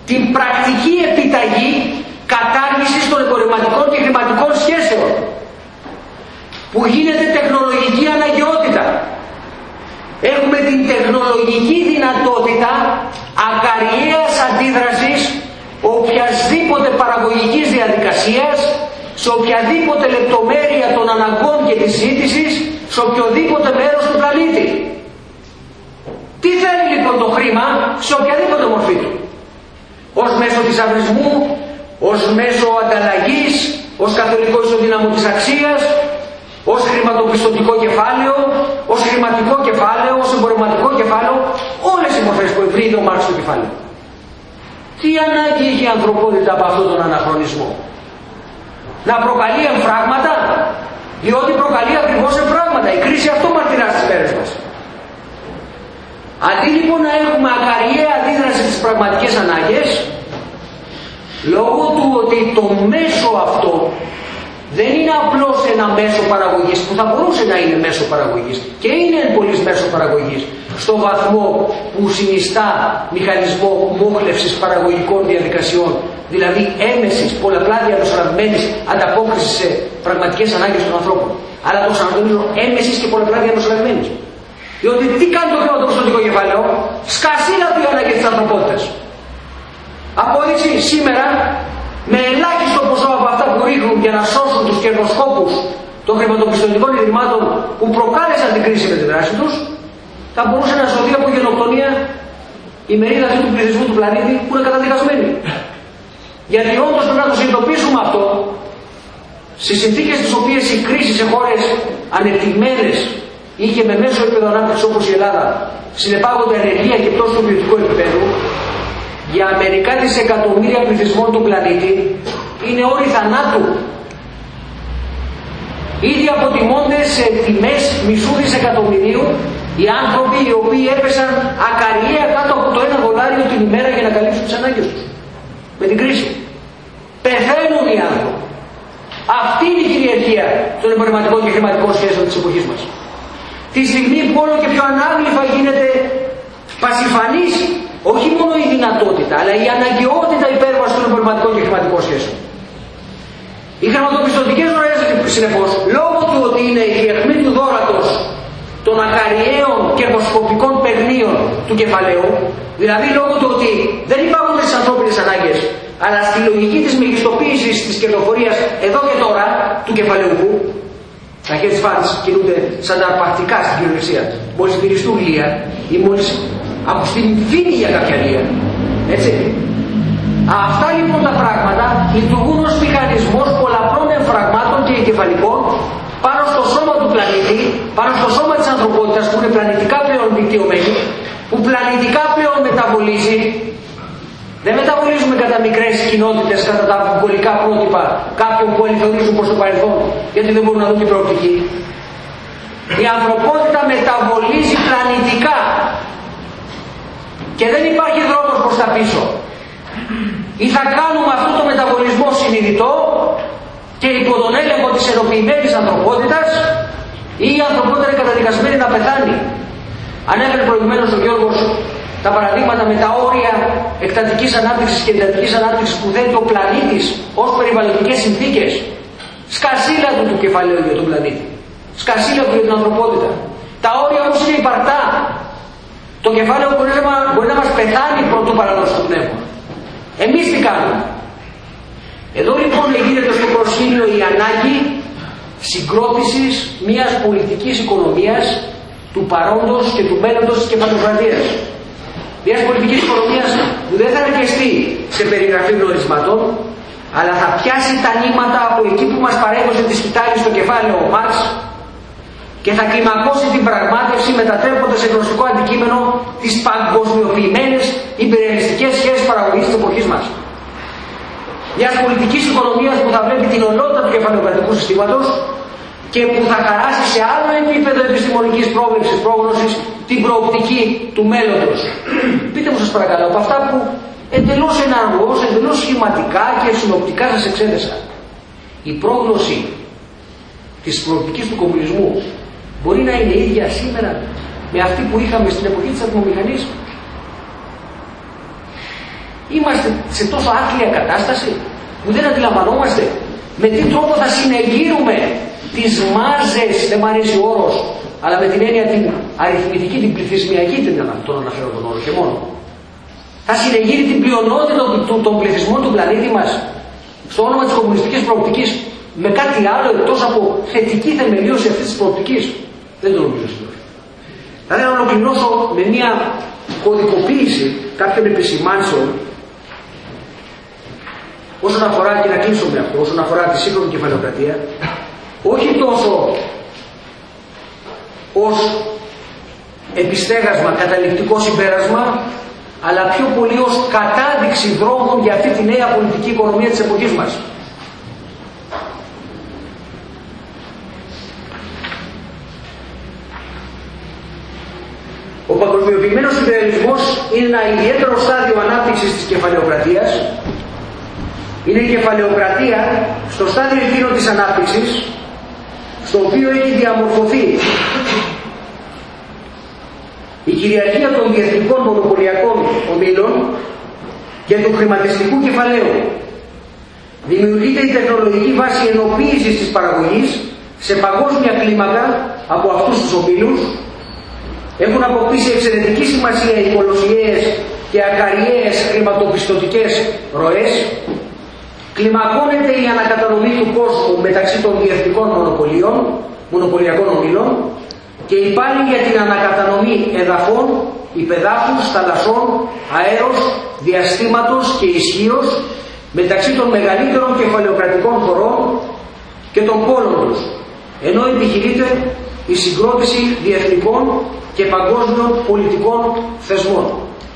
την πρακτική επιταγή κατάργησης των εμπορευματικών και χρηματικών σχέσεων, που γίνεται τεχνολογική αναγκαιότητα. Έχουμε την τεχνολογική δυνατότητα ακαριαίας αντίδρασης οποιασδήποτε παραγωγικής διαδικασίας, σε οποιαδήποτε λεπτομέρεια των αναγκών και της ζήτησης, σε οποιοδήποτε μέρος του πλανήτη. Τι θέλει λοιπόν το χρήμα σε οποιαδήποτε μορφή του? Ως μέσο θησαυρισμού, ως μέσο ανταλλαγής, ως καθολικό ισοδύναμο της αξίας, ως χρηματοπιστωτικό κεφάλαιο, ως χρηματικό κεφάλαιο, ως εμπορευματικό κεφάλαιο, όλες οι μορφές που ευρύεται ο Μάρξ στο κεφάλαιο. Τι ανάγκη έχει η ανθρωπότητα από αυτόν τον αναχρονισμό? Να προκαλεί εμφράγματα? Διότι προκαλεί ακριβώς εμφράγματα. Η κρίση αυτό μαρτυρά στις μέρες μας. Αντί λοιπόν να έχουμε ακαριαία αντίδραση στις πραγματικές ανάγκες, λόγω του ότι το μέσο αυτό δεν είναι απλώς ένα μέσο παραγωγής, που θα μπορούσε να είναι μέσο παραγωγής και είναι πολύς μέσο παραγωγής, στο βαθμό που συνιστά μηχανισμό μόχλευσης παραγωγικών διαδικασιών, δηλαδή έμεσης, πολλαπλά διαμεσολαβημένης ανταπόκρισης σε πραγματικές ανάγκες των ανθρώπων. Αλλά το ξανατονίζω, έμεσης και πολλαπλά διαμεσολαβημένης. Διότι τι κάνει το χρηματοπιστωτικό κεφάλαιο? Σκασίλα του η ανάγκη της ανθρωπότητας. Απόδειξη σήμερα, με ελάχιστο ποσό από αυτά που ρίχνουν για να σώσουν τους κερδοσκόπους των χρηματοπιστωτικών ιδρυμάτων που προκάλεσαν την κρίση με τη δράση τους, θα μπορούσε να σωθεί από γενοκτονία η μερίδα αυτή του πληθυσμού του πλανήτη που είναι καταδικασμένη. Γιατί όντως πρέπει να το συνειδητοποιήσουμε αυτό, στις συνθήκες τις οποίες η κρίση σε χώρες ανεπτυγμένες ή και με μέσο επίπεδο ανάπτυξη όπως η Ελλάδα συνεπάγονται ανεργία και πτώση του βιωτικού επίπεδου, για μερικά δισεκατομμύρια πληθυσμών του πλανήτη είναι όροι θανάτου. Ήδη αποτιμώνται σε τιμές μισού δισεκατομμυρίου οι άνθρωποι οι οποίοι έπεσαν ακαριαία κάτω από το ένα δολάριο την ημέρα για να καλύψουν τις ανάγκες τους με την κρίση. Πεθαίνουν οι άνθρωποι. Αυτή είναι η κυριαρχία των εμπορευματικών και χρηματικών σχέσεων της εποχής μας. Τη στιγμή που όλο και πιο ανάγλυφα γίνεται πασιφανής όχι μόνο η δυνατότητα, αλλά η αναγκαιότητα υπέρβασης των εμπορευματικών και χρηματικών σχέσεων. Οι χρηματοπιστωτικές ροές, συνεπώς, λόγω του ότι είναι η αιχμή του δώρατος των ακαριαίων κερδοσκοπικών παιγνίων του κεφαλαίου, δηλαδή λόγω του ότι δεν υπάρχουν στις ανθρώπινες ανάγκες, αλλά στη λογική της μεγιστοποίησης της κερδοφορίας εδώ και τώρα του κεφαλαιού, τα hedge funds κινούνται σαν τα αρπακτικά στην κυριολεξία. Μόλις μυριστούν λία ή μόλις ακουστεί φήμη για κάποια λία. Έτσι. Αυτά λοιπόν τα πράγματα λειτουργούν ως μηχανισμός πολλαπλών εμφραγμάτων και εγκεφαλικών πάνω στο σώμα του πλανήτη, πάνω στο σώμα της ανθρωπότητας που είναι πλανητικά πλέον δικτυωμένη, που πλανητικά πλέον μεταβολίζει. Δεν μεταβολίζουμε κατά μικρές κοινότητες, κατά τα βουκολικά πρότυπα κάποιων που ελευθερίζουν προς το παρελθόν, γιατί δεν μπορούν να δουν την προοπτική. Η ανθρωπότητα μεταβολίζει πλανητικά και δεν υπάρχει δρόμος προς τα πίσω. Ή θα κάνουμε αυτό το μεταβολισμό συνειδητό και υπό τον έλεγχο της ενοποιημένης ανθρωπότητας, ή η ανθρωπότητα είναι καταδικασμένη να πεθάνει. Ανέφερε προηγουμένως ο Γιώργος τα παραδείγματα με τα όρια εκτατικής ανάπτυξης και εντατικής ανάπτυξης που θέτει ο πλανήτης ως περιβαλλοντικές συνθήκες. Σκασίλα του του κεφαλαίου για τον πλανήτη. Σκασίλα του για την ανθρωπότητα. Τα όρια όμως είναι υπαρκτά. Το κεφάλαιο μπορεί να, μπορεί να μας πεθάνει πρωτού παραδώσει το πνεύμα. Εμείς τι κάνουμε? Εδώ λοιπόν γίνεται στο προσκήνιο η ανάγκη συγκρότησης μιας πολιτικής οικονομίας του παρόντος και του μέλλοντος της κεφαλοκρατίας. Μιας πολιτικής οικονομίας που δεν θα αρκεστεί σε περιγραφή γνωρισμάτων, αλλά θα πιάσει τα νήματα από εκεί που μας παρέδωσε τη σκητάλη στο κεφάλαιο ο Μάρξ και θα κλιμακώσει την πραγμάτευση μετατρέποντας σε γνωστικό αντικείμενο τις παγκοσμιοποιημένες υπερρεαλιστικές σχέσεις παραγωγής της εποχής μας. Μιας πολιτικής οικονομίας που θα βλέπει την ολότητα του κεφαλαιοκρατικού συστήματος και που θα χαράσει σε άλλο επίπεδο επιστημονικής πρόβλεψης, πρόγνωσης, την προοπτική του μέλλοντος. Πείτε μου σας παρακαλώ, από αυτά που εντελώς εναργώς, εντελώς σχηματικά και συνοπτικά σας εξέδεσα, η πρόγνωση της προοπτικής του κομμουνισμού μπορεί να είναι ίδια σήμερα με αυτή που είχαμε στην εποχή της ατμομηχανής? Είμαστε σε τόσο άθλια κατάσταση που δεν αντιλαμβανόμαστε με τι τρόπο θα συνεγείρουμε τις μάζες, δεν μ' αρέσει ο όρος, αλλά με την έννοια την αριθμητική, την πληθυσμιακή, τον αναφέρω τον όρο και μόνο. Θα συνεγείρει την πλειονότητα των πληθυσμών του πλανήτη μας στο όνομα της κομμουνιστικής προοπτικής με κάτι άλλο εκτός από θετική θεμελίωση αυτής της προοπτικής? Δεν το νομίζω. Θα ήθελα να ολοκληρώσω με μια κωδικοποίηση κάποιων επισημάνσεων όσον αφορά, και να κλείσω με αυτό, όσον αφορά τη σύγχρονη κεφαλαιοκρατία, όχι τόσο ως επιστέγασμα, καταληκτικό συμπέρασμα, αλλά πιο πολύ ως κατάδειξη δρόμων για αυτή τη νέα πολιτική οικονομία της εποχής μας. Ο παγκοσμιοποιημένος υπεριαλισμός είναι ένα ιδιαίτερο στάδιο ανάπτυξης της κεφαλαιοκρατίας. Είναι η κεφαλαιοκρατία στο στάδιο εκείνο της ανάπτυξης, στο οποίο έχει διαμορφωθεί η κυριαρχία των διεθνικών μονοπωλιακών ομίλων και του χρηματιστικού κεφαλαίου. Δημιουργείται η τεχνολογική βάση ενοποίησης της παραγωγής σε παγκόσμια κλίμακα από αυτούς τους ομίλους. Έχουν αποκτήσει εξαιρετική σημασία οι κολοσιαίες και ακαριαίες χρηματοπιστωτικές ροές. Κλιμακώνεται η ανακατανομή του κόσμου μεταξύ των διεθνικών μονοπωλίων, μονοπωλιακών ομίλων, και η πάλι για την ανακατανομή εδαφών, υπεδάφους, θαλασσών, αέρος, διαστήματος και ισχύος μεταξύ των μεγαλύτερων κεφαλαιοκρατικών χωρών και των πόλων τους, ενώ επιχειρείται η συγκρότηση διεθνικών και παγκόσμιων πολιτικών θεσμών.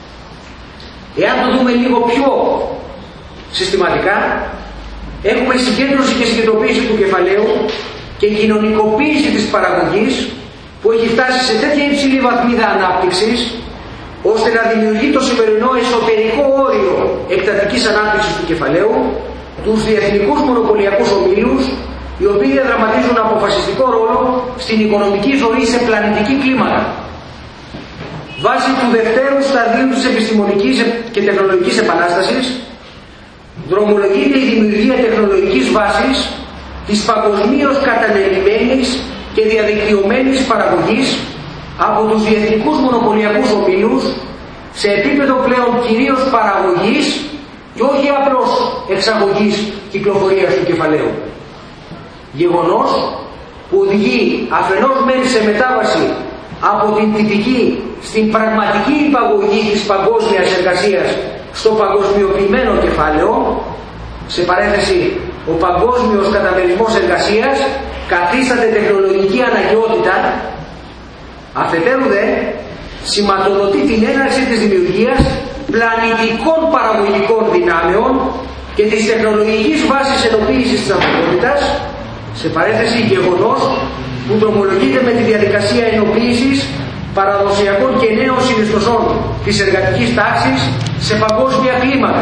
Εάν το δούμε λίγο πιο συστηματικά, έχουμε συγκέντρωση και συγκεντρωποίηση του κεφαλαίου και κοινωνικοποίηση της παραγωγής που έχει φτάσει σε τέτοια υψηλή βαθμίδα ανάπτυξης ώστε να δημιουργεί το σημερινό εσωτερικό όριο εκτατικής ανάπτυξης του κεφαλαίου, τους διεθνικούς μονοπωλιακούς ομίλους, οι οποίοι διαδραματίζουν αποφασιστικό ρόλο στην οικονομική ζωή σε πλανητική κλίμακα. Βάσει του δευτέρου σταδίου της επιστημονικής και τεχνολογικής επανάστασης, δρομολογείται η δημιουργία τεχνολογικής βάσης της παγκοσμίως κατανεμημένης και διαδικτυωμένης παραγωγής από τους διεθνικούς μονοπωλιακούς ομίλους σε επίπεδο πλέον κυρίως παραγωγής και όχι απλώς εξαγωγής κυκλοφορίας του κεφαλαίου. Γεγονός που οδηγεί αφενός μεν σε μετάβαση από την τυπική στην πραγματική υπαγωγή της παγκόσμιας εργασίας στο παγκοσμιοποιημένο κεφάλαιο, σε παρένθεση ο παγκόσμιος καταμερισμός εργασίας καθίσταται τεχνολογική αναγκαιότητα, αφετέρου δε σηματοδοτεί την έναρξη της δημιουργίας πλανητικών παραγωγικών δυνάμεων και της τεχνολογικής βάσης ενοποίησης της ανθρωπότητας, σε παρένθεση γεγονός που δρομολογείται με τη διαδικασία ενοποίησης παραδοσιακών και νέων συνιστοσών της εργατικής τάξης σε παγκόσμια κλίμακα.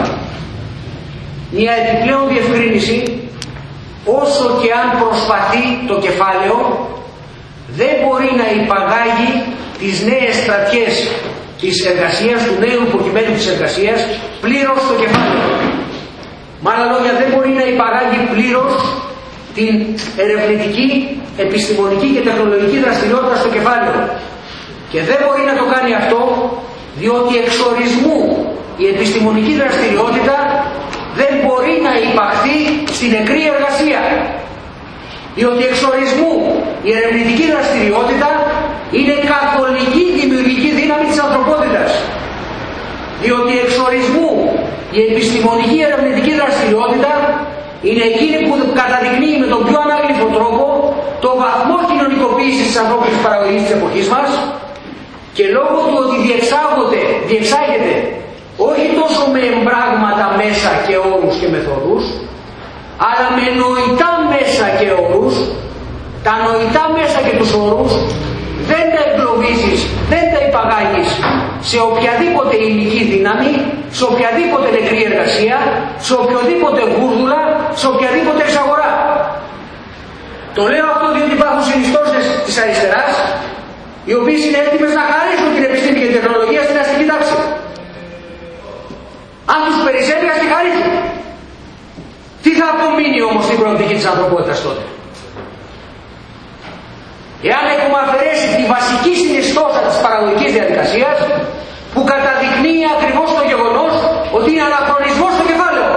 Μια επιπλέον διευκρίνηση: όσο και αν προσπαθεί το κεφάλαιο, δεν μπορεί να υπαγάγει τις νέες στρατιές της εργασίας, του νέου υποκειμένου της εργασίας, πλήρως στο κεφάλαιο. Με άλλα λόγια, δεν μπορεί να υπαγάγει πλήρως την ερευνητική, επιστημονική και τεχνολογική δραστηριότητα στο κεφάλαιο. Και δεν μπορεί να το κάνει αυτό, διότι εξορισμού η επιστημονική δραστηριότητα δεν μπορεί να υπαχθεί στην νεκρή εργασία. Διότι εξορισμού η ερευνητική δραστηριότητα είναι καθολική δημιουργική δύναμη της ανθρωπότητας. Διότι εξορισμού η επιστημονική ερευνητική δραστηριότητα είναι εκείνη που καταδεικνύει με τον πιο ανάγλυφο τρόπο το βαθμό κοινωνικοποίησης της ανθρώπινης παραγωγής της εποχής μας, και λόγω του ότι διεξάγονται, διεξάγεται όχι τόσο με εμπράγματα μέσα και όρους και μεθόδους, αλλά με νοητά μέσα και όρους. Τα νοητά μέσα και τους όρους δεν τα εγκλωβίζεις, δεν τα υπαγάγεις σε οποιαδήποτε υλική δύναμη, σε οποιαδήποτε νεκρή εργασία, σε οποιοδήποτε γούρδουλα, σε οποιαδήποτε εξαγορά. Το λέω αυτό διότι υπάρχουν συνιστώσεις της αριστεράς, οι οποίοι είναι έτοιμες να χαρίσουν την επιστήμη και την τεχνολογία στην αστική τάξη. Αν τους περισσεύει, ας τη χαρίσουν. Τι θα απομείνει όμως στην προοπτική της ανθρωπότητας τότε? Εάν έχουμε αφαιρέσει τη βασική συνιστόσα της παραγωγικής διαδικασίας, που καταδεικνύει ακριβώς το γεγονός ότι είναι αναχρονισμός στο κεφάλαιο.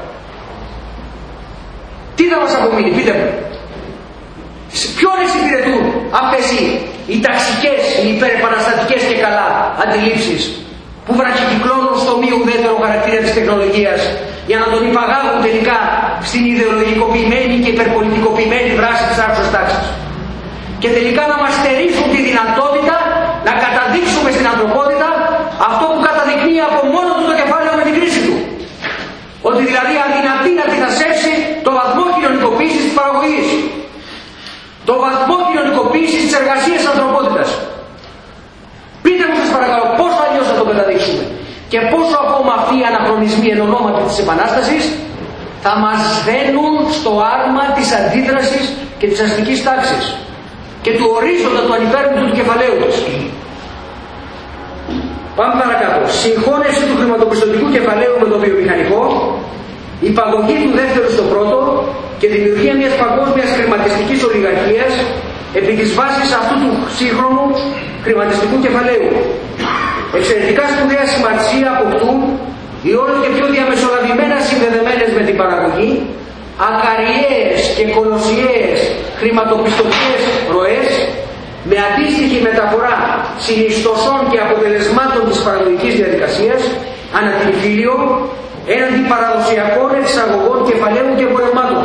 Τι θα μας απομείνει, πείτε μου? Ποιον εξυπηρετούν αυτές οι, οι ταξικές, οι υπερεπαναστατικές και καλά αντιλήψεις που βραχικυκλώνουν στο μη ουδέτερο χαρακτήρα της τεχνολογίας για να τον υπαγάγουν τελικά στην ιδεολογικοποιημένη και υπερπολιτικοποιημένη δράση της άρχουσας τάξης. Και τελικά να μας στερήσουν τη δυνατότητα να καταδείξουμε στην ανθρωπότητα αυτό που καταδεικνύει από μόνο του το κεφάλαιο με την κρίση του. Ότι δηλαδή αδυνατεί να αντιτασσεύσει το βαθμό κοινωνικοποίησης της παραγωγής, το βαθμό κοινωνικοποίησης της εργασίας της ανθρωπότητας. Πείτε μου σας παρακαλώ πώς αλλιώς θα το καταδείξουμε και πόσο ακόμα αυτοί οι αναχρονισμοί εν ονόματι της Επανάστασης θα μας δένουν στο άρμα της αντίδρασης και της αστικής τάξης και του ορίζοντα του ανυπέρβλητου του κεφαλαίου της. Πάμε παρακάτω. Συγχώνευση του χρηματοπιστωτικού κεφαλαίου με το βιομηχανικό, υπαγωγή του δεύτερου στο πρώτο και δημιουργία μιας παγκόσμιας χρηματιστικής ολιγαρχίας επί της βάσης αυτού του σύγχρονου χρηματιστικού κεφαλαίου. Εξαιρετικά σπουδαία σημασία αποκτούν οι όλο και πιο διαμεσολαβημένα συνδεδεμένες με την παραγωγή, ακαριαίες και κολοσιαίες χρηματοπιστωτικές ροές, με αντίστοιχη μεταφορά συνιστοσών και αποτελεσμάτων της παραγωγικής διαδικασίας ανά την Ιφίλιο έναντι παραδοσιακών εξαγωγών κεφαλαίου και εμπορευμάτων.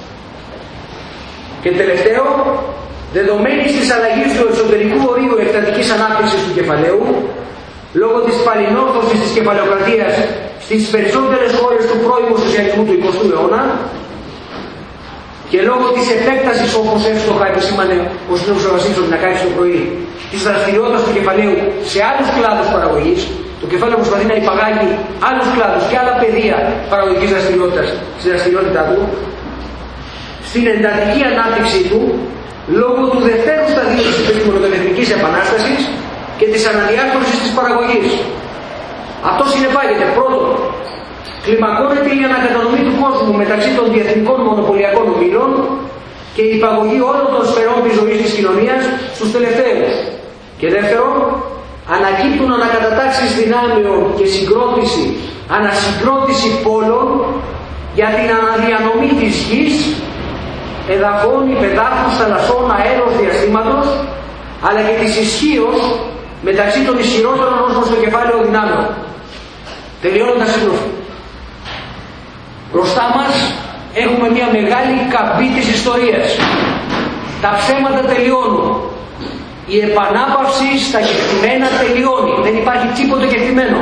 Και τελευταίο, δεδομένης της αλλαγής του εξωτερικού ορίου εκτατικής ανάπτυξης του κεφαλαίου, λόγω της παλινόρθωσης της κεφαλαιοκρατίας στις περισσότερες χώρες του πρώιμου σοσιαλισμού του εικοστού αιώνα, και λόγω της επέκτασης, όπως εύστοχα επισήμανε ο συνάδελφος Βασίλης ο Πινακάκης το πρωί, της δραστηριότητας του κεφαλαίου σε άλλους κλάδους παραγωγής, το κεφάλαιο προσπαθεί να υπαγάγει άλλους κλάδους και άλλα πεδία παραγωγικής δραστηριότητας στη δραστηριότητά του, στην εντατική ανάπτυξή του, λόγω του δευτέρου σταδίου της επιστημονοτεχνικής επανάστασης και της αναδιάρθρωσης της παραγωγής. Αυτό συνεπάγεται πρώτον, κλιμακώνεται η ανακατανομή του κόσμου μεταξύ των διεθνικών μονοπωλιακών ομίλων και η υπαγωγή όλων των σφαιρών της ζωής της κοινωνίας στους τελευταίους. Και δεύτερον, ανακύπτουν ανακατατάξεις δυνάμεων και συγκρότηση, ανασυγκρότηση πόλων για την αναδιανομή της γης, εδαφών, υπεδάφους, θαλασσών, αέρος, διαστήματος, αλλά και της ισχύως μεταξύ των ισχυρότερων ως προς το κεφάλαιο δυνάμεων. Τελειώνοντας, σύντροφοι, μπροστά μας έχουμε μια μεγάλη καμπή της ιστορίας. Τα ψέματα τελειώνουν. Η επανάπαυση στα κεκτημένα τελειώνει. Δεν υπάρχει τίποτε κεκτημένο.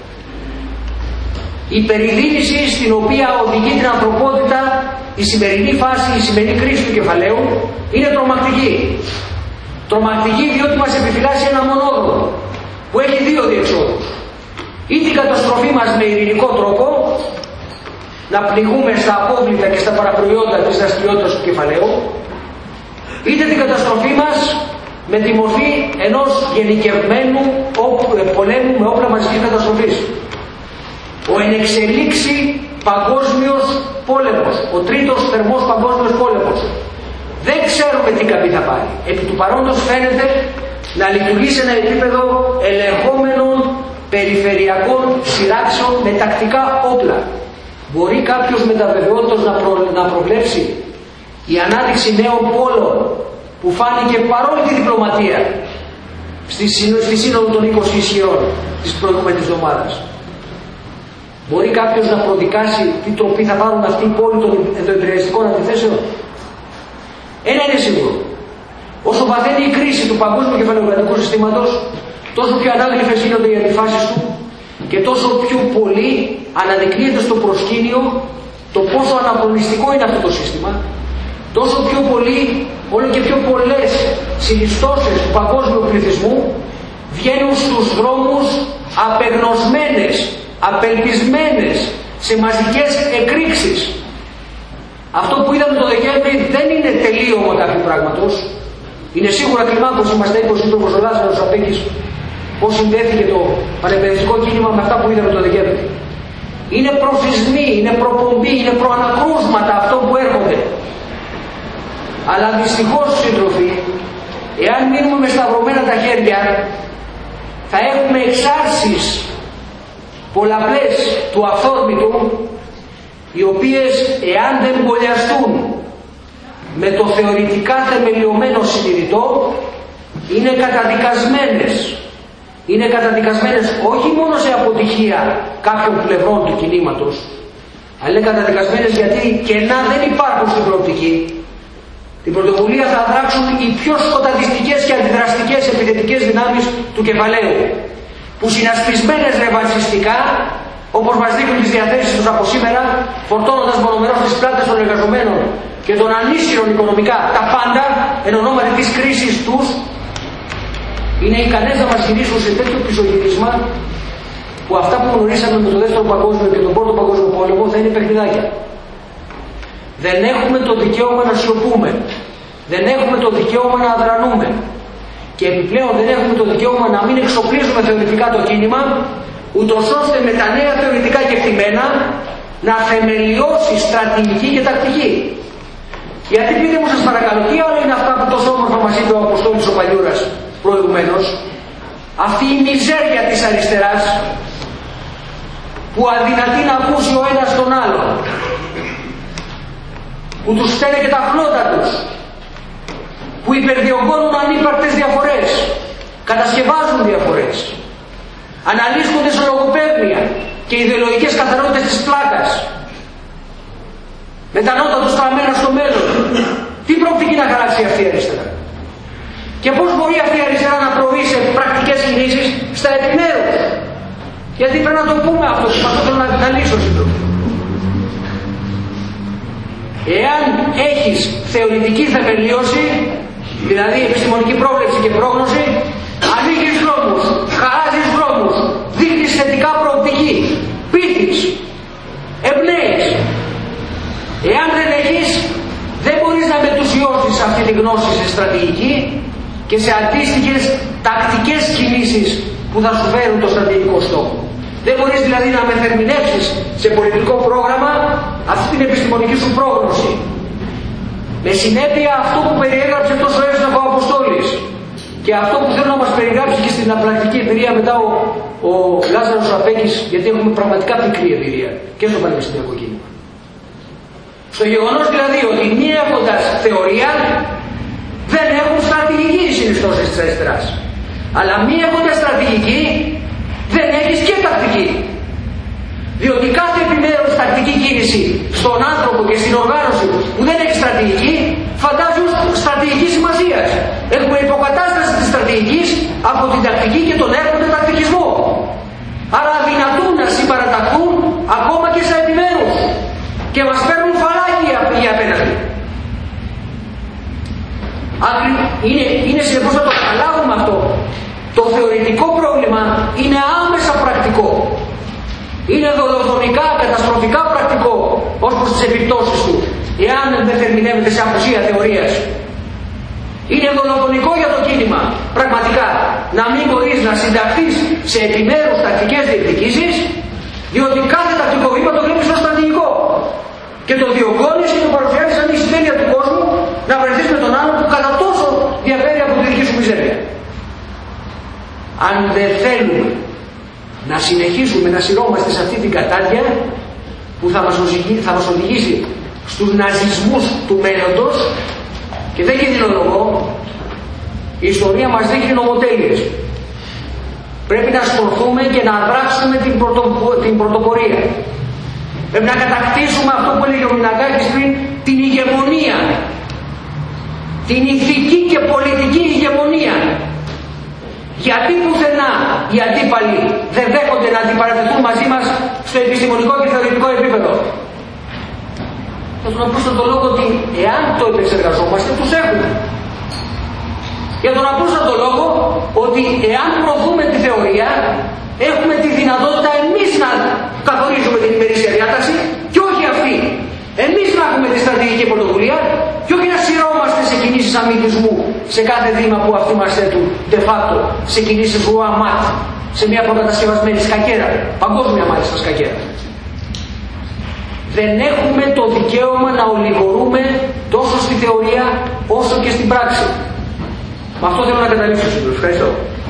Η περιδίνηση στην οποία οδηγεί την ανθρωπότητα η σημερινή φάση, η σημερινή κρίση του κεφαλαίου είναι τρομακτική. Τρομακτική διότι μας επιφυλάσσει ένα μονόδρομο που έχει δύο διεξόδους. Ή την καταστροφή μας με ειρηνικό τρόπο, να πληγούμε στα απόβλητα και στα παραπροϊόντα της δραστηριότητας του κεφαλαίου, είτε την καταστροφή μας με τη μορφή ενός γενικευμένου πολέμου με όπλα μαζικής καταστροφής. Ο ενεξελίξει παγκόσμιος πόλεμος, ο τρίτος θερμός παγκόσμιος πόλεμος. Δεν ξέρουμε τι καμπή θα πάρει. Επί του παρόντος φαίνεται να λειτουργεί σε ένα επίπεδο ελεγχόμενων περιφερειακών σειράξεων με τακτικά όπλα. Μπορεί κάποιος με τα βεβαιότητας να, προ, να προβλέψει η ανάδειξη νέων πόλων που φάνηκε παρόλη τη διπλωματία στη, στη σύνοδο των είκοσι ισχυρών της προηγούμενης εβδομάδας. Μπορεί κάποιος να προδικάσει τι τροπή θα πάρουν αυτοί οι πόλοι των ενδοεμπειριστικών αντιθέσεων? Ένα είναι σίγουρο. Όσο βαθαίνει η κρίση του παγκόσμιου κεφαλαιοκρατικού συστήματος, τόσο πιο ανάγλυφες γίνονται οι αντιφάσεις του και τόσο πιο πολύ αναδεικνύεται στο προσκήνιο το πόσο αναχρονιστικό είναι αυτό το σύστημα, τόσο πιο πολύ, όλο και πιο πολλές συνιστώσεις του παγκόσμιου πληθυσμού βγαίνουν στους δρόμους απεγνωσμένες, απελπισμένες σε μαζικές εκρήξεις. Αυτό που είδαμε το Δεκέμβρη δεν είναι τελείωμα κάποιου πράγματος. Είναι σίγουρα κλιμάκωση, μας τα είπε ο σύντροφος ο Λάζαρος Απέκης, πώς συνδέθηκε το πανεπαιδευτικό κίνημα με αυτά που είδαμε το Δεκέμβρη. είναι προφυσμοί, είναι προπομπή, είναι προανακρούσματα αυτών που έρχονται. Αλλά δυστυχώς, σύντροφοι, εάν μείνουμε με σταυρωμένα τα χέρια, θα έχουμε εξάρσεις πολλαπλές του αυθόρμητου, οι οποίες, εάν δεν μπολιαστούν με το θεωρητικά θεμελιωμένο συνειδητό, είναι καταδικασμένες. Είναι καταδικασμένες όχι μόνο σε αποτυχία κάποιων πλευρών του κινήματος, αλλά είναι καταδικασμένες γιατί κενά δεν υπάρχουν στην προοπτική. Την πρωτοβουλία θα δράξουν οι πιο σκοταδιστικές και αντιδραστικές επιθετικές δυνάμεις του κεφαλαίου, που συνασπισμένες ρεβανσιστικά, όπως μας δείχνουν τις διαθέσεις τους από σήμερα, φορτώνοντας μονομερώς τις πλάτες των εργαζομένων και των ανίσχυρων οικονομικά τα πάντα εν ονόματι της κρίσης τους, είναι ικανές να μας γυρίσουν σε τέτοιο πισωγύρισμα που αυτά που γνωρίσαμε με το δεύτερο παγκόσμιο και τον πρώτο παγκόσμιο πόλεμο θα είναι παιχνιδάκια. Δεν έχουμε το δικαίωμα να σιωπούμε. Δεν έχουμε το δικαίωμα να αδρανούμε. Και επιπλέον δεν έχουμε το δικαίωμα να μην εξοπλίζουμε θεωρητικά το κίνημα, ούτως ώστε με τα νέα θεωρητικά κεκτημένα να θεμελιώσει στρατηγική και τακτική. Γιατί πείτε μου σας παρακαλώ, τι άλλο είναι αυτά που τόσο όμορφα μας είπε ο Αποστόλης ο Παλιούρας προηγουμένως, αυτή η μιζέρια της αριστεράς που αδυνατεί να ακούσει ο ένας τον άλλον, που τους φταίνε και τα φλότα τους, που υπερδιωγγώνουν ανύπαρκτες διαφορές, κατασκευάζουν διαφορές, αναλύσκονται σε λογοπαίγνια και ιδεολογικές καθαρότητες της πλάκας, με τα νότα τους στραμμένα στο μέλλον. Τι προοπτική να χαράξει αυτή η αριστερά? Και πώς μπορεί αυτή η αριστερά να προβεί σε πρακτικές κινήσεις στα επιμέρους? Γιατί πρέπει να το πούμε αυτό, αυτό θέλω να, να λύσω σύντομα. Εάν έχεις θεωρητική θεμελίωση, δηλαδή επιστημονική πρόβλεψη και πρόγνωση, ανοίγεις δρόμους, χαράζεις δρόμους, δείχνεις θετικά προοπτική, πείθεις, εμπνέεις. Εάν δεν έχεις, δεν μπορείς να μετουσιώσεις αυτή τη γνώση σε στρατηγική και σε αντίστοιχες τακτικές κινήσεις που θα σου φέρουν το στρατηγικό στόχο. Δεν μπορείς δηλαδή να μεθερμινεύσεις σε πολιτικό πρόγραμμα αυτή την επιστημονική σου πρόγνωση. Με συνέπεια αυτό που περιέγραψε τόσο εύστοχα ο Αποστόλης και αυτό που θέλω να μας περιγράψει και στην πρακτική εμπειρία μετά ο, ο Λάζαρος Απέκης, γιατί έχουμε πραγματικά πικρή εμπειρία και στο πανεπιστημιακό κίνημα. Στο γεγονός δηλαδή ότι μη έχοντας θεωρία δεν έχουν στρατηγική οι συνιστώσεις της αριστεράς. Αλλά μη έχοντας στρατηγική δεν έχεις και τακτική. Διότι κάθε επιμέρους τακτική κίνηση στον άνθρωπο και στην οργάνωση που δεν έχει στρατηγική φαντάζουν στρατηγική σημασίας. Έχουμε υποκατάσταση της στρατηγικής από την τακτική και τον έρχονται τακτικισμό. Άρα αδυνατούν να συμπαραταχθούν ακόμα και στα επιμέρους και μας παίρνουν φαλάκι για απέναντι. Είναι, είναι συνεπώς να το καταλάβουμε αυτό. Το θεωρητικό πρόβλημα είναι άμεσα πρακτικό. Είναι δολοφονικά, καταστροφικά πρακτικό ως προς τις επιπτώσεις του, εάν δεν θερμινεύεται σε απουσία θεωρίας. Είναι δολοφονικό για το κίνημα, πραγματικά, να μην μπορείς να συνταχθείς σε επιμέρους τακτικές διεκδικήσεις, διότι κάθε τακτικό βήμα το βλέπεις ως στρατηγικό. Και το διωγγώνεις και το παρουσιάζεις σαν η συντέλεια του κόσμου να βρεθείς με τον άλλο που κατά τόσο διαφέρει από τη δική σου μιζέρια. Αν δεν θέλουμε να συνεχίσουμε να σειρώμαστε σε αυτή την κατάδια που θα μας οδηγήσει, θα μας οδηγήσει στους ναζισμούς του μέλλοντος, και δεν κινδυνολογώ, η ιστορία μας δείχνει νομοτέλειες. Πρέπει να σπορθούμε και να δράξουμε την, πρωτο, την πρωτοπορία. Πρέπει να κατακτήσουμε αυτό που έλεγε ο Μιναγκάκης πριν, την ηγεμονία. Την ηθική και πολιτική ηγεμονία. Γιατί πουθενά οι αντίπαλοι δεν δέχονται να αντιπαρατεθούν μαζί μας στο επιστημονικό και θεωρητικό επίπεδο? Για τον απλούστατο λόγο ότι εάν το επεξεργαζόμαστε, τους έχουμε. Για τον απλούστατο λόγο ότι εάν προωθούμε τη θεωρία, έχουμε τη δυνατότητα εμείς να καθορίζουμε την ημερήσια διάταξη και όχι αυτή. Εμείς να έχουμε τη στρατηγική πρωτοβουλία και όχι να σειρώμαστε σε κινήσεις αμυντισμού σε κάθε βήμα που αυτοί μας θέτουν de facto, σε κινήσεις ρουαμάτ, σε μια προκατασκευασμένη σκακέρα, παγκόσμια μάλιστα σκακέρα. δεν έχουμε το δικαίωμα να ολιγορούμε τόσο στη θεωρία όσο και στην πράξη. Με αυτό θέλω να καταλήξω σήμερα. Ευχαριστώ.